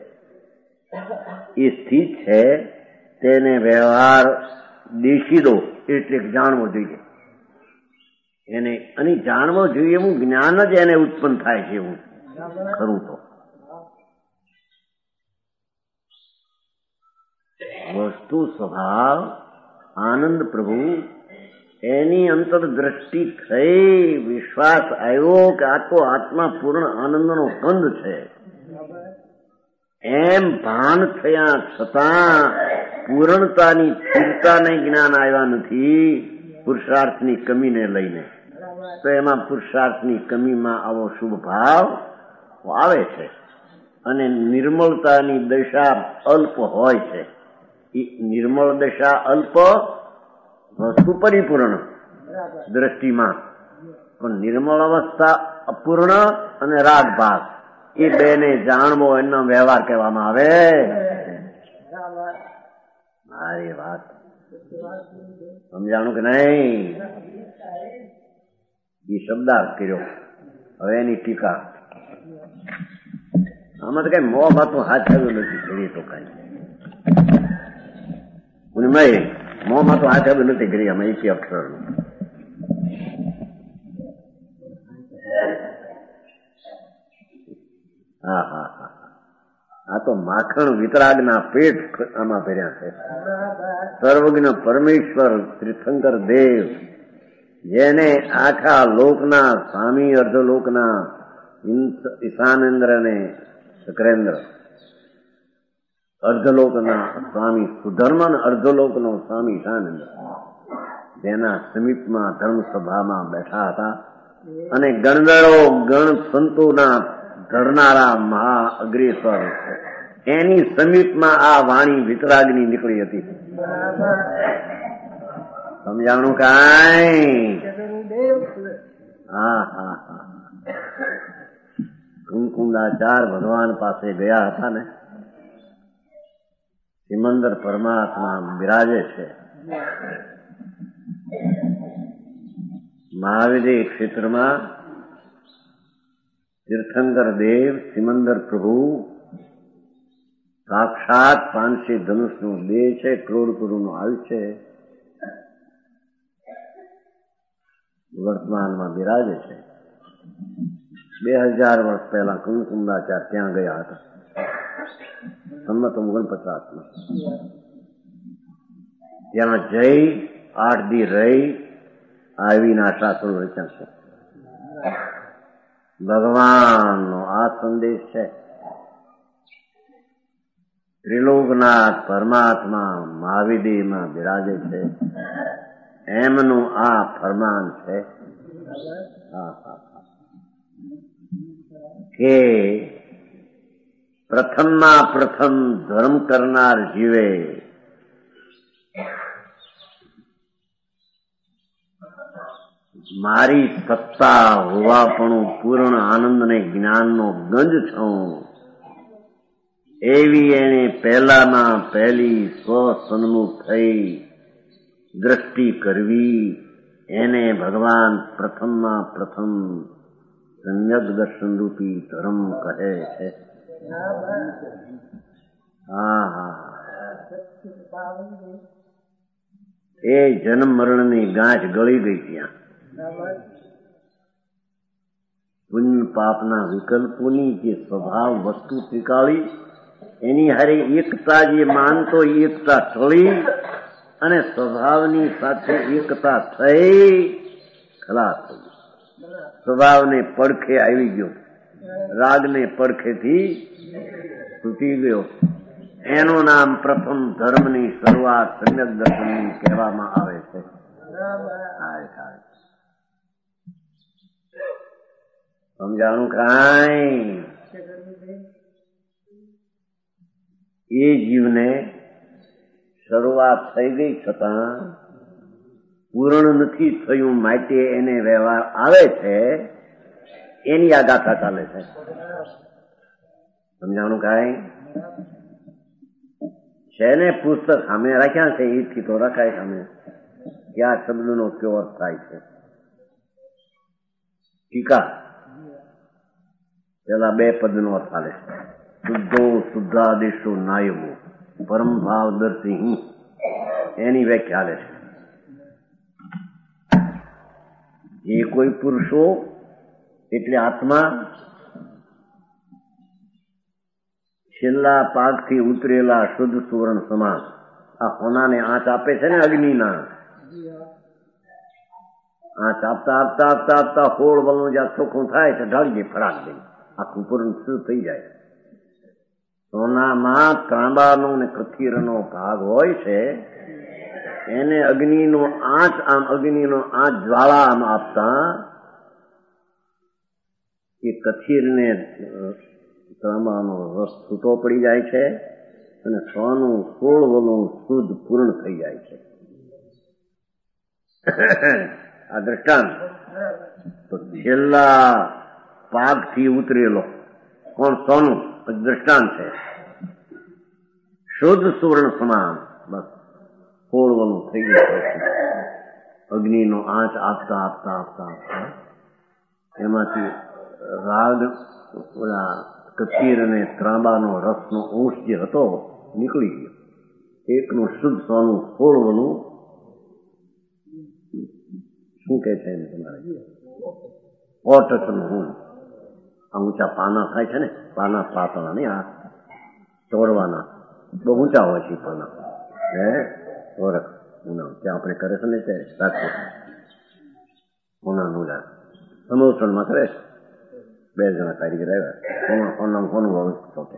એ સ્થિત છે, તેને વ્યવહાર દેશીદો એટલે જાણવો જોઈએ એને. અને જાણવો જોઈએ એવું જ્ઞાન જ એને ઉત્પન્ન થાય છે એવું ખરું તો. વસ્તુ સ્વભાવ આનંદ પ્રભુ એની અંતર દ્રષ્ટિ થઈ, વિશ્વાસ આવ્યો કે આ તો આત્મા પૂર્ણ આનંદનો કંદ છે એમ ભાન થયા છતાં પૂર્ણતાની સ્થિરતાને જ્ઞાન આવ્યા નથી પુરુષાર્થની કમીને લઈને. તો એમાં પુરુષાર્થની કમીમાં આવો શુભ ભાવ આવે છે અને નિર્મળતાની દશા અલ્પ હોય છે. નિર્મળ દશા અલ્પ, વસ્તુ પરિપૂર્ણ દ્રષ્ટિમાં પણ નિર્મળ અવસ્થા અપૂર્ણ અને રાગભાગ એ બે ને જાણવો એનો વ્યવહાર કહેવામાં આવે. મારી વાત સમજાણું કે નહીં? એ શબ્દાર્થ કર્યો. હવે એની ટીકા આમાં તો કઈ મોં માતું હાથ આવ્યું નથી. ઘડી તો કઈ મોં માતું હાથ આવ્યું નથી. ઘડી આમાં એક અક્ષર હા હા હા આ તો માખણ વિતરાગના પેટ આમાં ભર્યા છે. સર્વજ્ઞ પરમેશ્વર તીર્થંકર દેવ જેને આખા લોકના સ્વામી અર્ધલોકના ઈશાનેન્દ્ર ને શકરેન્દ્ર, અર્ધલોકના સ્વામી સુધર્મ અને અર્ધલોકનો સ્વામી ઈશાનેન્દ્ર જેના સમીપમાં ધર્મસભામાં બેઠા હતા અને ગણદરો ગણ સંતોના ધરનારા મહા અગ્રેસર એની સમીપમાં આ વાણી વિતરાગની નીકળી હતી. સમજાણું કાંઈ? હા હા હા કુમકુંડાચાર ભગવાન પાસે ગયા હતા ને, સિમંદર પરમાત્મા બિરાજે છે મહાવિદય ક્ષેત્રમાં. તીર્થંકર દેવ સિમંદર પ્રભુ સાક્ષાત પાંચસી ધનુષ નું દેહ છે, કરોડ કરોડનું આયુષ્ય છે, વર્તમાનમાં બિરાજે છે. બે હજાર વર્ષ પહેલા કુમકુંડાચાર ત્યાં ગયા હતા, સંમત ઓગણપચાસમાં. ત્યાં જઈ આઠ દી રહી આવીને આશા થોડું રચ્યા છે. ભગવાનનો આ સંદેશ છે. ત્રિલોકનાથ પરમાત્મા મહાવિદયમાં બિરાજે છે એમનું આ ફરમાન છે કે પ્રથમમાં પ્રથમ ધર્મ કરનાર જીવે મારી સત્તા હોવાપણું પૂર્ણ આનંદ ને જ્ઞાનનો ગંજ છું એવી એને પહેલામાં પહેલી સ્વ સન્મુખ થઈ દ્રષ્ટિ કરવી એને ભગવાન પ્રથમમાં પ્રથમ સમ્યક દર્શન રૂપી ધર્મ કહે છે. હા હા એ જન્મ મરણની ગાંઠ ગળી ગઈ. ત્યાં પુણ્ય પાપના વિકલ્પોની જે સ્વભાવ વસ્તુ સ્વીકારી એની હારે એકતા જે માનતો એકતા ટળી અને સ્વભાવની સાથે એકતા થઈ ખલાસ થઈ. સ્વભાવને પડખે આવી ગયો, રાગને પડખેથી તૂટી ગયો. એનું નામ પ્રથમ ધર્મની શરૂઆત સમ્યક દર્શનની કહેવામાં આવે છે. સમજાણું કાંઈ? એ જીવને શરૂઆત થઈ ગઈ છતાં પૂર્ણ નથી થયું માટે એને વ્યવહાર આવે છે એની આ ગાથા ચાલે છે. સમજાણું કાંઈ? છે ને પુસ્તક સામે રાખ્યા છે, એથી તો રખાય સામે કે આ શબ્દનો કેવો અર્થ થાય છે. ટીકા પેલા બે પદનો અર્થ આવે છે. શુદ્ધો શુદ્ધાદેશો નાયવો પરમ ભાવ દર્શી એની વ્યાખ્યા આવે છે. જે કોઈ પુરુષો એટલે આત્મા છેલ્લા પાકથી ઉતરેલા શુદ્ધ સુવર્ણ સમાન આ કોનાને આંચ આપે છે ને, અગ્નિના આંચ આપતા આપતા આપતા આપતા હોળ વલનું જ્યાં ચોખ્ખું થાય તો ઢાળી દે, ફરાક દે, આખું પૂર્ણ શુદ્ધ થઈ જાય. સોનામાં તાંબાનો ને કથીરનો ભાગ હોય છે એને અગ્નિનો આંચ આમ અગ્નિનો આંચ જ્વાળા આમ આપતા એ કથીરને તાંબાનો રસ છૂટો પડી જાય છે અને સોનું સોળ વલું શુદ્ધ પૂર્ણ થઈ જાય છે. આ દ્રષ્ટાંત. તો છેલ્લા પાકથી ઉતરેલો કોણ? સોનું. દ્રષ્ટાંત છે. શુદ્ધ સુવર્ણ સમાન. બસ ખોળવાનું થઈ ગયું. અગ્નિનો આંચ આપતા આપતા આપતા આપતા એમાંથી રાગ ઓલા કથીર અને ત્રાંબાનો રસનો અંશ જે હતો નીકળી ગયો. એકનું શુદ્ધ સોનું ખોળવાનું શું કે છે એને તમારે? ઓટસનું હું આ ઊંચા પાના થાય છે ને, પાના પાતળા નહીં, આ તોડવાના બહુ ઊંચા હોય છે પાના. હે ઓરખ ઉના ત્યાં આપણે કરે છે ને તે રાખીએ ઉનાનું જા સમોસણમાં કરે છે. બે જણા કારીગર આવ્યા, સોના સોનું વાળું ચોટે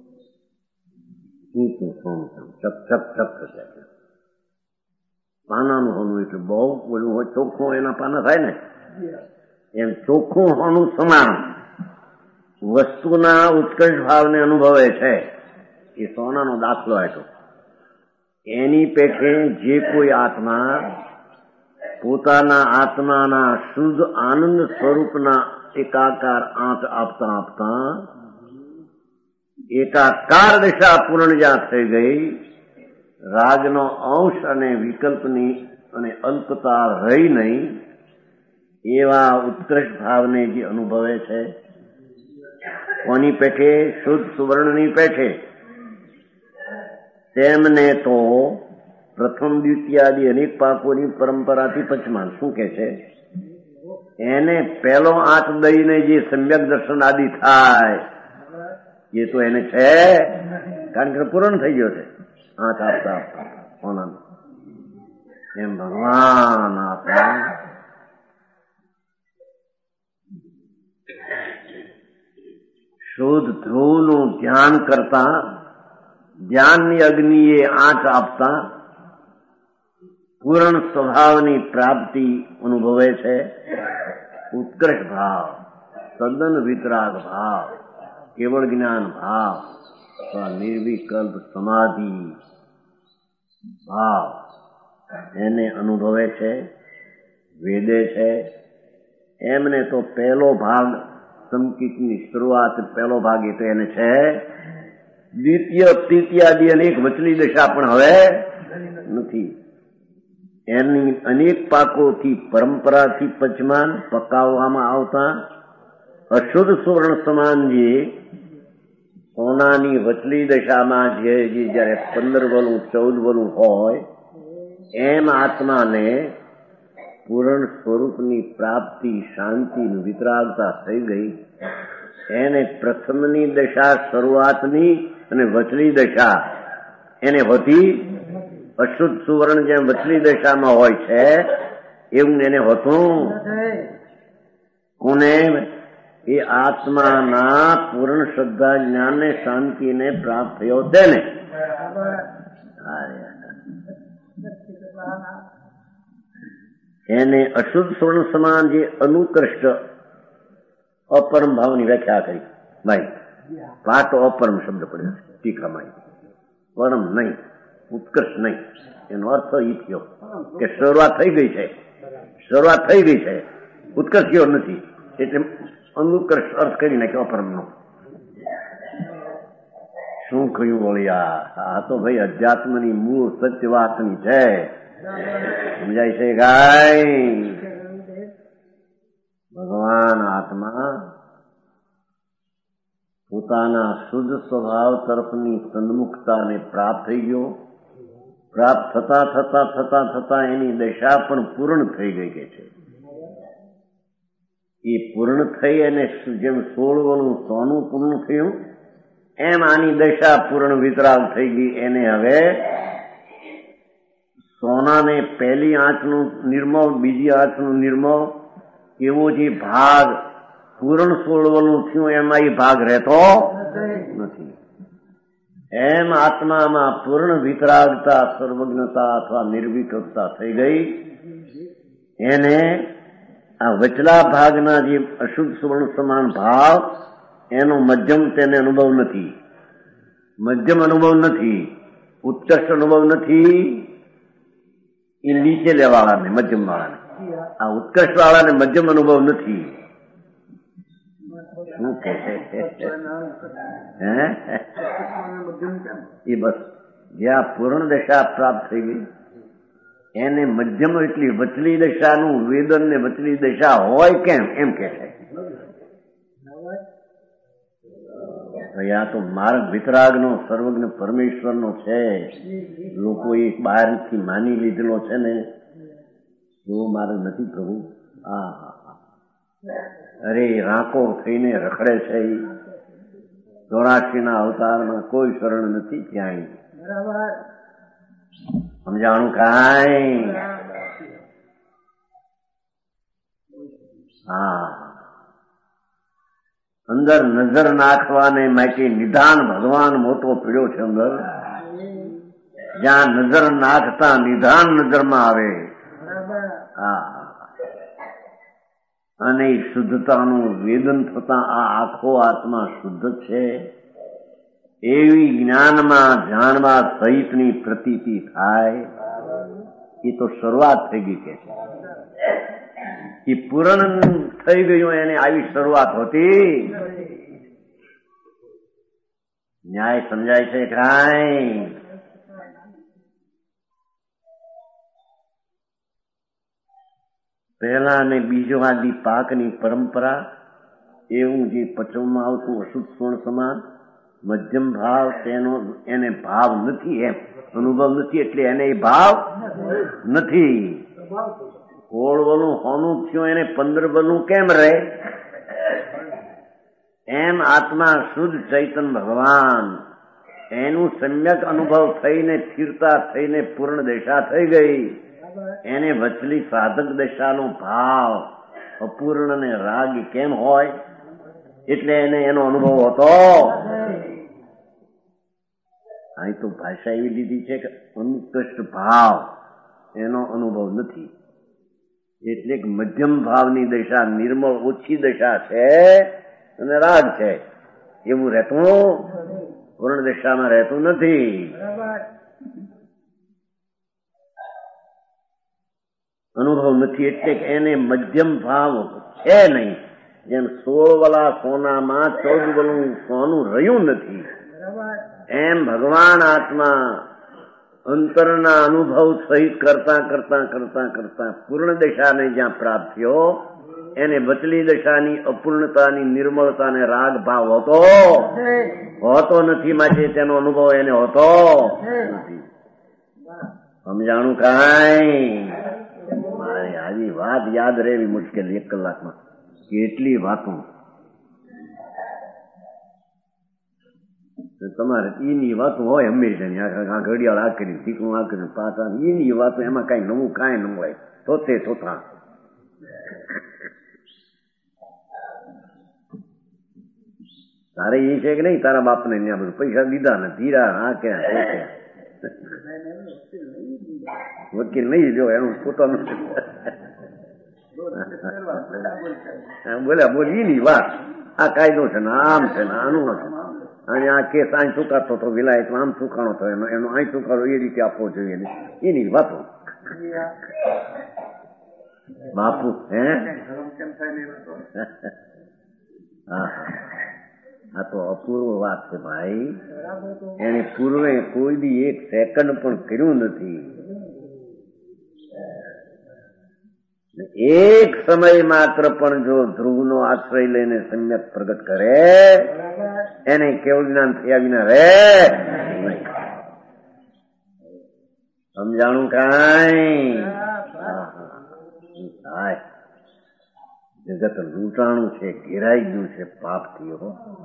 ઊંચું સોનું ચપ ચપ ચપ થશે. પાનાનું સોનું એટલે બહુ બોલું હોય, ચોખ્ખું એના પાના થાય ને એમ ચોખ્ખું સોનું સમાન વસ્તુના ઉત્કર્ષ ભાવને અનુભવે છે. એ સોનાનો દાખલો આપ્યો. એની પેઠે જે કોઈ આત્મા પોતાના આત્માના શુદ્ધ આનંદ સ્વરૂપના એકાકાર આંચ આપતા આપતા એકાકાર દિશા પૂર્ણ જ્યાં થઈ ગઈ, રાગનો અંશ અને વિકલ્પની અને અલ્પતા રહી નહીં, એવા ઉત્કૃષ્ટ ભાવને જે અનુભવે છે કોની પેઠે? શુદ્ધ સુવર્ણની પેઠે. તેમને તો પ્રથમ દ્વિતીયાદિ અનેક પાકોની પરંપરાથી પચમાન. શું કે છે? એને પહેલો આંચ દઈને જે સમ્યક દર્શન આદિ થાય એ તો એને છે, કારણ કે પૂર્ણ થઈ ગયો છે આંચ આપતા આપતા સોનાનું. એમ ભગવાન આપણા શુદ્ધ ધ્રુવનું ધ્યાન કરતા ધ્યાનની અગ્નિએ આંચ આપતા પૂર્ણ સ્વભાવની પ્રાપ્તિ અનુભવે છે. ઉત્કૃષ્ટ ભાવ, તદ્દન વિતરાગ ભાવ, કેવળ જ્ઞાન ભાવ, નિર્વિકલ્પ સમાધિ ભાવ એને અનુભવે છે, વેદે છે. એમને તો પહેલો ભાગ સંકિતની શરૂઆત, પહેલો ભાગ એ તો એને છે. દ્વિતીય તૃતીયાદિ અનેક વચલી દશા પણ હવે નથી. એની અનેક પાકોથી પરંપરાથી પચમાન પકાવવામાં આવતા અશુદ્ધ સુવર્ણ સમાન જે સોનાની વચલી દશામાં જે જયારે પંદર વલું ચૌદ વલું હોય એમ આત્માને પૂર્ણ સ્વરૂપની પ્રાપ્તિ, શાંતિ, વિતરાગતા થઈ ગઈ. એને પ્રથમની દશા શરૂઆતની અને વચલી દશા એને હોતી અશુદ્ધ સુવર્ણ જેમ વચલી દશામાં હોય છે એવું એને હોતું કોને? એ આત્માના પૂર્ણ શ્રદ્ધા જ્ઞાનને શાંતિને પ્રાપ્ત થયો તેને. એને અશુદ્ધ સુવર્ણ સમાન જે અનુકૃષ્ટ અપરમ ભાવની વ્યાખ્યા કરી ભાઈ. પાટો અપરમ શબ્દ પડ્યો ટીકામાં. પરમ નહીં, ઉત્કર્ષ નહીં. એનો અર્થ એ થયો કે શરૂઆત થઈ ગઈ છે, શરૂઆત થઈ ગઈ છે, ઉત્કર્ષ થયો નથી, એટલે અનુકર્ષ અર્થ કરી નાખ્યો અપરમનો. શું કહ્યું બોલ્યા? આ તો ભાઈ અધ્યાત્મની મૂળ સત્ય વાતની છે. સમજાય છે ગાય? ભગવાન આત્મા પોતાના શુદ્ધ સ્વભાવ તરફની સન્મુખતાને પ્રાપ્ત થઈ ગયો. પ્રાપ્ત થતા થતા થતા થતા એની દશા પણ પૂર્ણ થઈ ગઈ કે છે. એ પૂર્ણ થઈ અને જેમ સોળવાનું સોનું પૂર્ણ થયું એમ આની દશા પૂર્ણ વિતરાગ થઈ ગઈ. એને હવે સોનાને પહેલી આંચનું નિર્મળ, બીજી આંચનું નિર્મળ એવો જે ભાગ પૂર્ણ સોળવાનું થયું એમાં એ ભાગ રહેતો નથી. એમ આત્મામાં પૂર્ણ વિતરાગતા, સર્વજ્ઞતા અથવા નિર્વિકલ્પતા થઈ ગઈ. એને આ વચલા ભાગના જે અશુદ્ધ સુવર્ણ સમાન ભાવ એનો મધ્યમ તેને અનુભવ નથી. મધ્યમ અનુભવ નથી, ઉત્કૃષ્ટ અનુભવ નથી. એ નીચે લેવાળાને, મધ્યમ વાળાને આ ઉત્કર્ષ વાળાને મધ્યમ અનુભવ નથી. શું કે હે એ બસ જ્યાં પૂર્ણ દશા પ્રાપ્ત થઈ ગઈ એને મધ્યમ એટલી વચલી દશાનું વેદન ને વચલી દશા હોય કેમ એમ કે છે. આ તો માર્ગ વિતરાગનો સર્વજ્ઞ પરમેશ્વરનો છે. લોકો એ બહારથી માની લીધેલો છે ને એવો માર્ગ નથી પ્રભુ. હા હા હા અરે રાંકો થઈને રખડે છે. ચોરાશી ના અવતારમાં કોઈ શરણ નથી ક્યાંય. સમજાણું કાંઈ? હા અંદર નજર નાખવાને માટે નિધાન ભગવાન મોટો પીડ્યો છે. અંદર જ્યાં નજર નાખતા નિધાન નજરમાં આવે. હા અને શુદ્ધતાનું વેદન થતા આ આખો આત્મા શુદ્ધ છે એવી જ્ઞાનમાં જાણવા સહિતની પ્રતીતિ થાય. એ તો શરૂઆત થઈ ગઈ કે એ પૂર્ણ થઈ ગયું એને આવી શરૂઆત હોતી. ન્યાય સમજાય છે કાંઈ? પહેલા અને બીજો આદિ પાકની પરંપરા એવું જે પચવમાં આવતું અશુદ્ધ સોણ સમાન મધ્યમ ભાવ તેનો એને ભાવ નથી. એમ અનુભવ નથી એટલે એને ભાવ નથી. સોળ વલું હોનું થયું એને પંદર વલું કેમ રહે? એમ આત્મા શુદ્ધ ચૈતન ભગવાન એનું સમ્યક અનુભવ થઈને સ્થિરતા થઈને પૂર્ણ દશા થઈ ગઈ. એને વચલી સાધક દશાનો ભાવ અપૂર્ણ ને રાગ કેમ હોય? એટલે એને એનો અનુભવ હતો. અહીં તો ભાષા એવી લીધી છે કે અનુકૃષ્ટ ભાવ એનો અનુભવ નથી. એટલે મધ્યમ ભાવની દશા નિર્મળ ઓછી દશા છે અને રાગ છે. એવું રહેતું પૂર્ણ દશામાં રહેતું નથી. અનુભવ નથી એટલે કે એને મધ્યમ ભાવ છે નહીં. જેમ સોળ વલા સોનામાં ચૌદ વલું સોનું રહ્યું નથી એમ ભગવાન આત્મા અંતરના અનુભવ સહિત કરતા કરતા કરતા કરતા પૂર્ણ દશાને જ્યાં પ્રાપ્ત થયો એને વચલી દશાની અપૂર્ણતાની નિર્મળતાને રાગ ભાવ હોતો હોતો નથી. માટે તેનો અનુભવ એને હોતો નથી. સમજાણું કાંઈ? મારે આવી વાત યાદ રહેવી મુશ્કેલ. એક કલાકમાં કેટલી વાતો તમારે એની વાતો હોય હંમેશા. આ ઘડિયાળ આ કરી ઠીકું આ કર્યું પાછા એની વાતો એમાં કઈ નવું કાંઈ ન હોય. થોતે થોતા તારે એ છે કે નહીં તારા બાપને ત્યાં બધું પૈસા દીધા ને ધીરા આ ક્યાં વકીલ નહીં જો એનું પોતાનું બોલ્યા બોલી ની વાત. આ કાયદો છે ને આમ છે ને આનું નથી. અને આ કેસ અહીં ચુકાતો તો વિલાયત આમ ચુકાણો થયો એનો એનો અહીં ચુકાડો એ રીતે આપવો જોઈએ એની વાતો. બાપુ હે હા આ તો અપૂર્વ વાત છે ભાઈ. એને પૂર્વે કોઈ દી એક સેકન્ડ પણ કર્યું નથી. એક સમય માત્ર પણ જો ધ્રુવનો આશ્રય લઈને સમ્યક પ્રગટ કરે એને કેવું જ્ઞાન થયા વિના રે નહીં. સમજાણું કાંઈ? જગત લૂંટાણું છે, ઘેરાઈ ગયું છે પાપથી.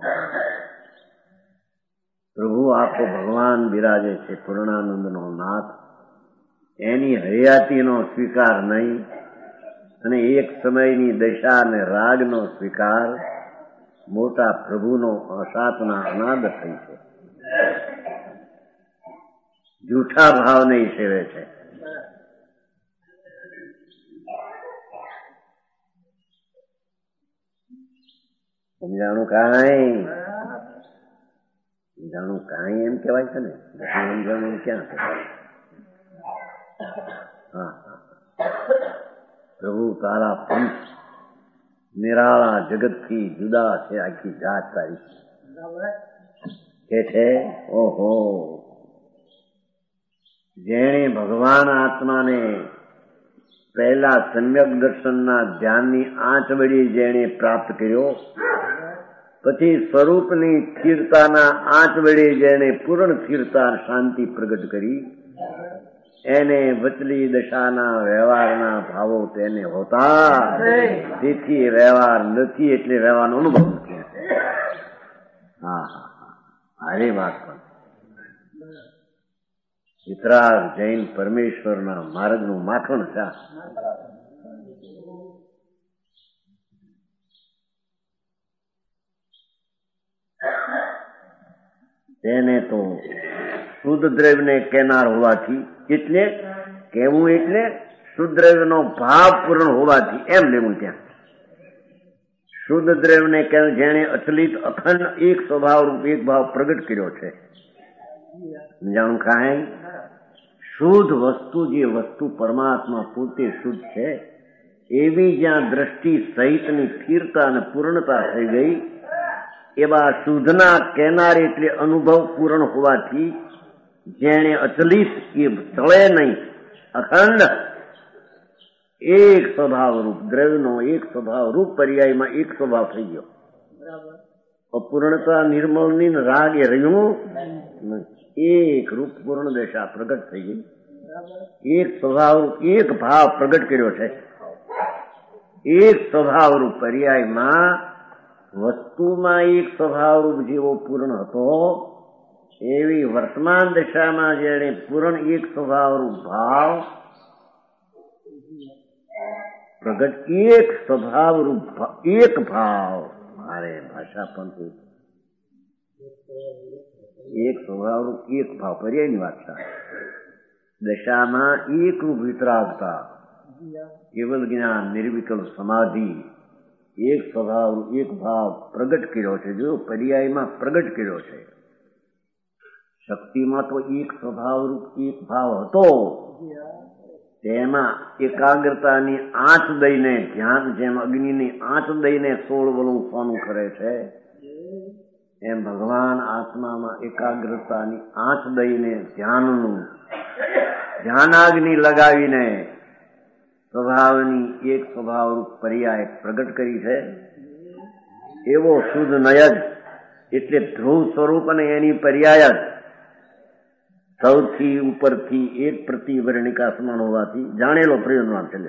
પ્રભુ આખો ભગવાન બિરાજે છે પૂર્ણાનંદનો નાથ. એની હયાતીનો સ્વીકાર નહીં અને એક સમયની દશા અને રાગનો સ્વીકાર મોટા પ્રભુનો અસાતના અનાદ થઈ છે. જૂઠા ભાવને સેવે છે. સમજાણું કાંઈ? સમજાણું કાંઈ એમ કેવાય છે ને. સમજાણું ક્યાં છે? હા પ્રભુ તારા પંથ નિરાળા જગતથી જુદા છે, આખી જાત તારી કે છે. ઓહો, જેણે ભગવાન આત્માને પહેલા સમ્યક દર્શનના ધ્યાનની આંચ વળી જેણે પ્રાપ્ત કર્યો, પછી સ્વરૂપની સ્થિરતાના આંચ વળી જેણે પૂર્ણ સ્થિરતા શાંતિ પ્રગટ કરી, એને વચલી દશાના વ્યવહારના ભાવો તેને હોતા, તેથી વ્યવહાર નથી એટલે વ્યવહારનો અનુભવ નથી. હા હા હા, હારી વાત. પણ વિતરાગ જૈન પરમેશ્વરના માર્ગનું માખણ છે. તેને તો શુદ્ધ દ્રવ્યને કેનાર હોવાથી, એટલે કેવું એટલે શુદ્ધ દ્રવ્યનો ભાવ પૂર્ણ હોવાથી એમ લેવું. ત્યાં શુદ્ધ દ્રવ્યને જેણે અચલિત અખંડ એક સ્વભાવ રૂપ એક ભાવ પ્રગટ કર્યો છે. જાણું કાંઈ શુદ્ધ વસ્તુ, જે વસ્તુ પરમાત્મા પોતે શુદ્ધ છે, એવી જ્યાં દ્રષ્ટિ સહિતની સ્થિરતા અને પૂર્ણતા થઈ ગઈ, એવા શુદ્ધના કેનાર એટલે અનુભવ પૂર્ણ હોવાથી જેણે અચલિત, એ ચળે નહીં, અખંડ એક સ્વભાવ રૂપ દ્રવ્યનો એક સ્વભાવ રૂપ પર્યાયમાં એક સ્વભાવ થઈ ગયો. અપૂર્ણતા નિર્મળની રાગ એ રહ્યું નહીં, એક રૂપ પૂર્ણ દશા પ્રગટ થઈ ગઈ. એક સ્વભાવ એક ભાવ પ્રગટ કર્યો છે. એક સ્વભાવ રૂપ પર્યાયમાં વસ્તુમાં એક સ્વભાવ રૂપ જેવો પૂર્ણ હતો, એવી વર્તમાન દશામાં જેને પૂર્ણ એક સ્વભાવ રૂપ ભાવ પ્રગટ, એક સ્વભાવ રૂપ એક ભાવ. મારે ભાષા પણ એક સ્વભાવ રૂપ એક ભાવ પર્યાયની વાત છે. દશામાં એક રૂપ વિતરાગતા, કેવલ જ્ઞાન, નિર્વિકલ્પ સમાધિ, એક સ્વભાવ એક ભાવ પ્રગટ કર્યો છે. જો પર્યાયમાં પ્રગટ કર્યો છે. શક્તિમાં તો એક સ્વભાવ રૂપ એક ભાવ હતો, તેમાં એકાગ્રતાની આંચ દઈને ધ્યાન, જેમ અગ્નિની આંચ દઈને સોળ વલું સોનું કરે છે, એમ ભગવાન આત્મામાં એકાગ્રતાની આંચ દઈને ધ્યાનનું ધ્યાનાગ્નિ લગાવીને સ્વભાવની એક સ્વભાવ રૂપ પર્યાય પ્રગટ કરી છે. એવો શુદ્ધ નયજ એટલે ધ્રુવ સ્વરૂપ અને એની પર્યાય સૌથી ઉપરથી એક પ્રતિવર્ણિકા સમાન હોવાથી જાણેલો પ્રયોજન છે.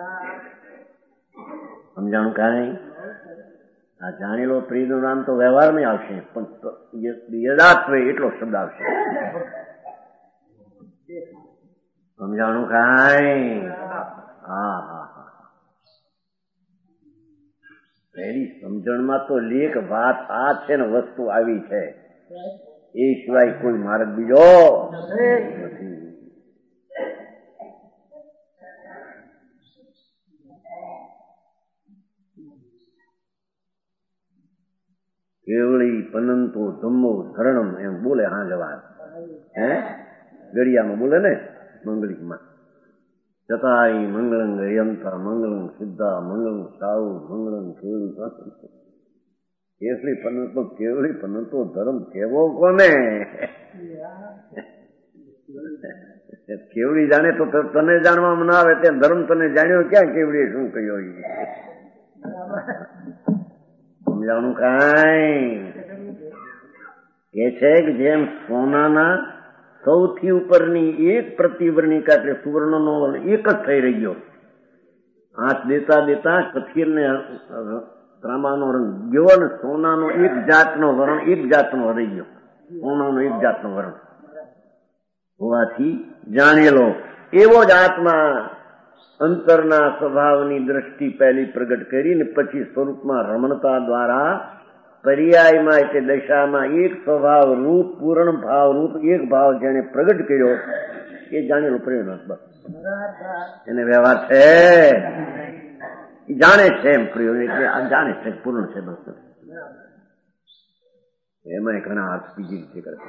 સમજાણું કાંઈ? આ જાણેલો પ્રયોજન તો વ્યવહારમાં આવશે, પણ યદાર્થ એટલો શબ્દ આવશે. સમજાણું કાંઈ? હા હા હા, પહેલી સમજણમાં તો લેખ વાત આ છે ને, વસ્તુ આવી છે, એ સિવાય કોઈ માર્ગ બીજો નથી. કેવળી પનંતો ધમ્મો ધરણમ એમ બોલે. હા જવાબ હે ગળિયામાં બોલે ને, મંગળીમાં ચતાઈ મંગળં ગયંતા મંગળં સિદ્ધા મંગળં સાઉ મંગળં કેવળી કેવળી પનંતો કેવળી પનંતો ધર્મ કેવો કોને? કેવળી જાણે તો તને જાણવામાં ના આવે, ત્યાં ધર્મ તને જાણ્યો ક્યાં? કેવળી શું કહ્યો? સમજાણું કાંઈ? કે છે કે જેમ સોનાના સૌથી ઉપરની એક પ્રતિવર્ણિકા એટલે સુવર્ણનો એક જ થઈ રહ્યો, હાથ દેતા દેતા કથિર ને ત્રાંબાનો રંગ ગયો ને સોનાનો એક જાતનો વરણ એક જાતનો રહી ગયો, સોનાનો એક જાતનો વરણ હોવાથી જાણેલો એવો જ આત્મા અંતરના સ્વભાવની દ્રષ્ટિ પહેલી પ્રગટ કરીને પછી સ્વરૂપમાં રમણતા દ્વારા પર્યાયમાં એટલે દશામાં એક સ્વભાવ રૂપ પૂર્ણ ભાવ રૂપ એક ભાવ જેને પ્રગટ કર્યો, એ જાણેલો પ્રયોજન. બસ એને વ્યવહાર છે, જાણે છે એમ પ્રયોજન એટલે આ જાણે છે, પૂર્ણ છે. બસ એમાં ઘણા અર્થ બીજી રીતે કરે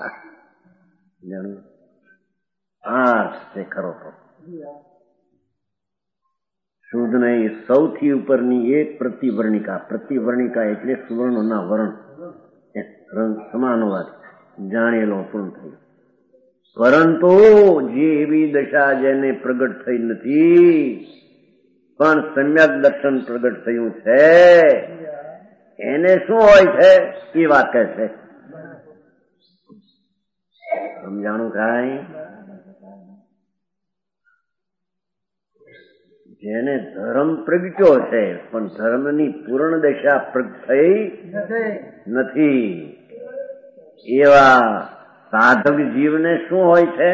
જાણું અર્થ છે ખરો તો શુદ્ધ નહીં, સૌથી ઉપરની એક પ્રતિવર્ણિકા. પ્રતિવર્ણિકા એટલે સુવર્ણના વર્ણ રંગ સમાન હોવાથી જાણેલો પૂર્ણ થયું. પરંતુ જે એવી દશા જેને પ્રગટ થઈ નથી પણ સમ્યક દર્શન પ્રગટ થયું છે એને શું હોય છે એ વાત કહે છે. સમજાણું કાંઈ? જેને ધર્મ પ્રગટ્યો છે પણ ધર્મની પૂર્ણ દશા પ્રગટ થઈ નથી એવા સાધક જીવને શું હોય છે?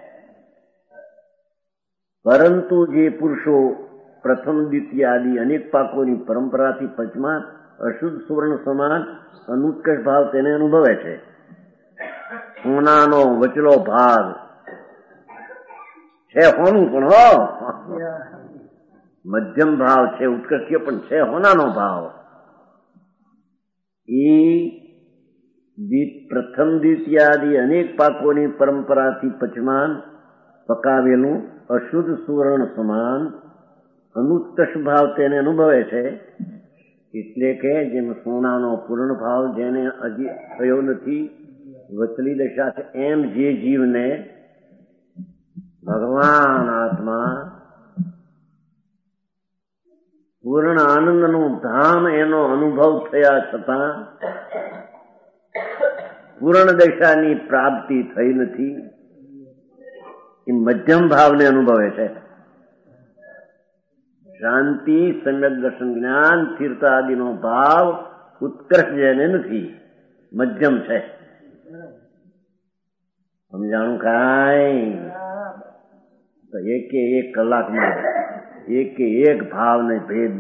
પરંતુ જે પુરુષો પ્રથમ દ્વિતીય આદિ અનેક પાકોની પરંપરાથી પંચમાં અશુદ્ધ સુવર્ણ સમાન અનુત્કર્ષ ભાવ તેને અનુભવે છે. સોનાનો વચલો ભાગ છે હોનું પણ હો મધ્યમ ભાવ છે, ઉત્કર્ષીય પણ છે હોનાનો ભાવ. એ પ્રથમ દ્વિતીયાદિ અનેક પાકોની પરંપરાથી પચમાન પકાવેલું અશુદ્ધ સુવર્ણ સમાન અનુત્કર્ષ ભાવ તેને અનુભવે છે. એટલે કે જેમ સોનાનો પૂર્ણ ભાવ જેને હજી થયો નથી, વચલી દશા છે, એમ જે જીવને ભગવાન આત્મા પૂર્ણ આનંદનું ધામ એનો અનુભવ થયા છતાં પૂર્ણ દશાની પ્રાપ્તિ થઈ નથી એ મધ્યમ ભાવને અનુભવે છે. શાંતિ, સમ્યક દર્શન, જ્ઞાન, સ્થિરતા આદિનો ભાવ ઉત્કર્ષ જેને નથી, મધ્યમ છે. સમજાણું કાંઈ? તો એકે એક કલાકમાં એક એક ભાવ ને ભેદ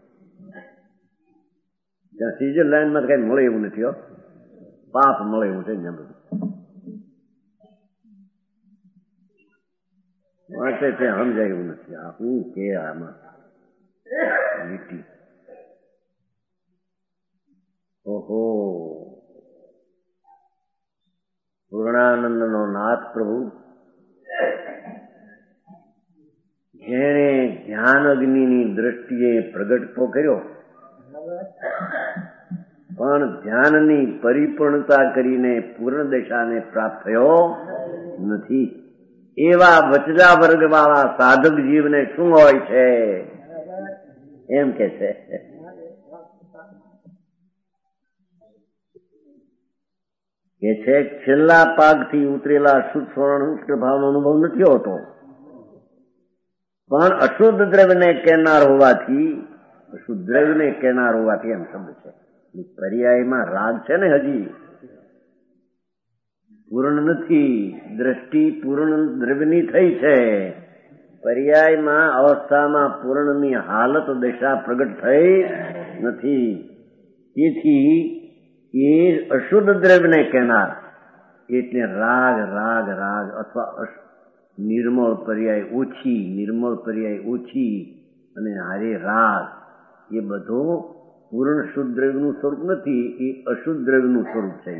સ્વિટરલેન્ડમાં કઈ મળે એવું નથી હો, પાપ મળે એવું છે ને બધું. માટે ત્યાં સમજાય એવું નથી. આ શું કે આમાં લીટી ઓહો પૂર્ણાનંદ નો નાથ પ્રભુ જેણે ધ્યાન અગ્નિની દ્રષ્ટિએ પ્રગટ તો કર્યો પણ ધ્યાનની પરિપૂર્ણતા કરીને પૂર્ણ દશાને પ્રાપ્ત થયો નથી. એવા વચલા વર્ગ વાળા સાધક જીવને શું હોય છે એમ કે છે. કે છે છેલ્લા પાગથી ઉતરેલા શુદ્ધ સ્વર્ણ ભાવનો અનુભવ નથી હોતો, પણ અશુદ્ધ દ્રવ્યને કહેનાર હોવાથી અશુદ્ધ દ્રવ્યને કહેનાર હોવાથી એમ શબ્દ છે. પર્યાયમાં રાગ છે ને, હજી પૂર્ણ નથી. દ્રષ્ટિ પૂર્ણ દ્રવ્યની થઈ છે, પર્યાયમાં અવસ્થામાં પૂર્ણની હાલત દશા પ્રગટ થઈ નથી. તેથી એ અશુદ્ધ દ્રવ્યને કહેનાર એટલે રાગ રાગ રાગ અથવા નિર્મળ પર્યાય ઓછી, નિર્મળ પર્યાય ઓછી અને હારે રાગ એ બધું પૂર્ણ શુદ્ધ દ્રવ્યનું સ્વરૂપ નથી, એ અશુદ્ધ દ્રવ્યનું સ્વરૂપ છે.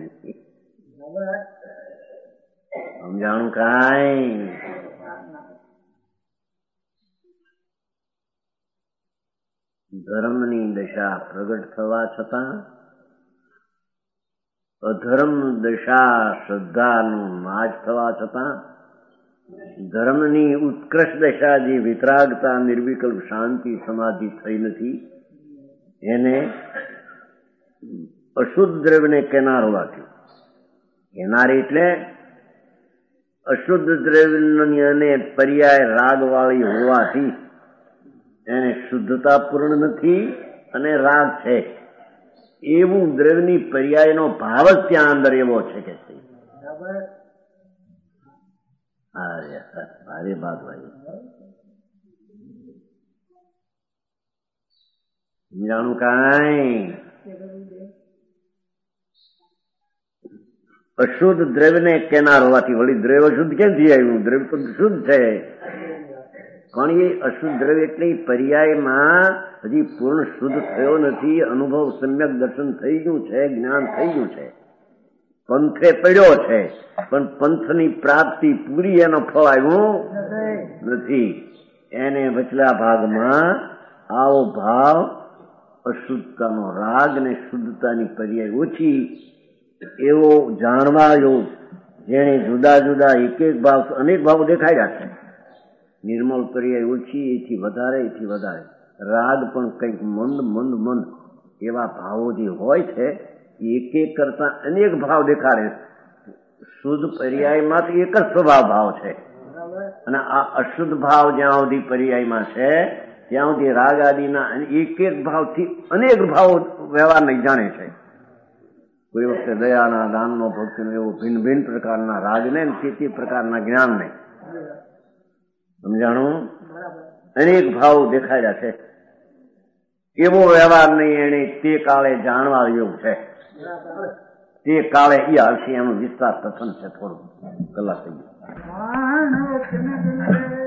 સમજાણું કાંઈ? ધર્મની દશા પ્રગટ થવા છતાં અધર્મ દશા શ્રદ્ધાનું નાશ થવા છતાં ધર્મની ઉત્કૃષ્ટ દશા જે વિતરાગતા, નિર્વિકલ્પ શાંતિ, સમાધિ થઈ નથી એને અશુદ્ધ દ્રવ્યને કહેનાર હોવાથી, કહેનાર એટલે અશુદ્ધ દ્રવ્યની અને પર્યાય રાગ વાળી હોવાથી એને શુદ્ધતા પૂર્ણ નથી અને રાગ છે એવું દ્રવ્યની પર્યાયનો ભાવ જ ત્યાં અંદર એવો છે કે ભારે બાત ભાઈ સમજાણું કાંઈ? અશુદ્ધ દ્રવ્યને કહેનાર હોવાથી, વળી દ્રવ્ય શુદ્ધ ક્યાંથી આવ્યું? દ્રવ્ય તો શુદ્ધ છે, પણ એ અશુદ્ધ દ્રવ્ય એટલે પર્યાયમાં હજી પૂર્ણ શુદ્ધ થયો નથી. અનુભવ સમ્યક દર્શન થઈ ગયું છે, જ્ઞાન થઈ ગયું છે, પંથે પડ્યો છે, પણ પંથની પ્રાપ્તિ પૂરી એનો ફળ આવ્યું નથી. એને વચલા ભાગમાં આવો ભાવ અશુદ્ધતાનો રાગ ને શુદ્ધતાની પર્યાય ઓછી એવો જાણવા યોગ જેને જુદા જુદા એક એક ભાવ અનેક ભાવો દેખાડ્યા છે. નિર્મળ પર્યાય ઓછી, એથી વધારે એથી વધારે રાગ પણ કંઈક મંદ મંદ મંદ એવા ભાવો જે હોય છે એક એક કરતા અનેક ભાવ દેખાડે. શુદ્ધ પર્યાયમાં તો એક જ સ્વભાવ ભાવ છે અને આ અશુદ્ધ ભાવ જ્યાં સુધી પર્યાયમાં છે ત્યાં સુધી રાગ આદિના એક એક ભાવથી અનેક ભાવો વ્યવહારને જાણે છે. કોઈ વખતે દયાના, દાનનો, ભક્તિનો એવો ભિન્ન ભિન્ન પ્રકારના રાજને તે પ્રકારના જ્ઞાનને સમજાણું અનેક ભાવ દેખાડ્યા છે. એવો વ્યવહાર નહીં એને તે કાળે જાણવા યોગ છે. તે કાળે એ આવશે એનો વિસ્તાર કથન છે. થોડું કલાક થઈ ગયું.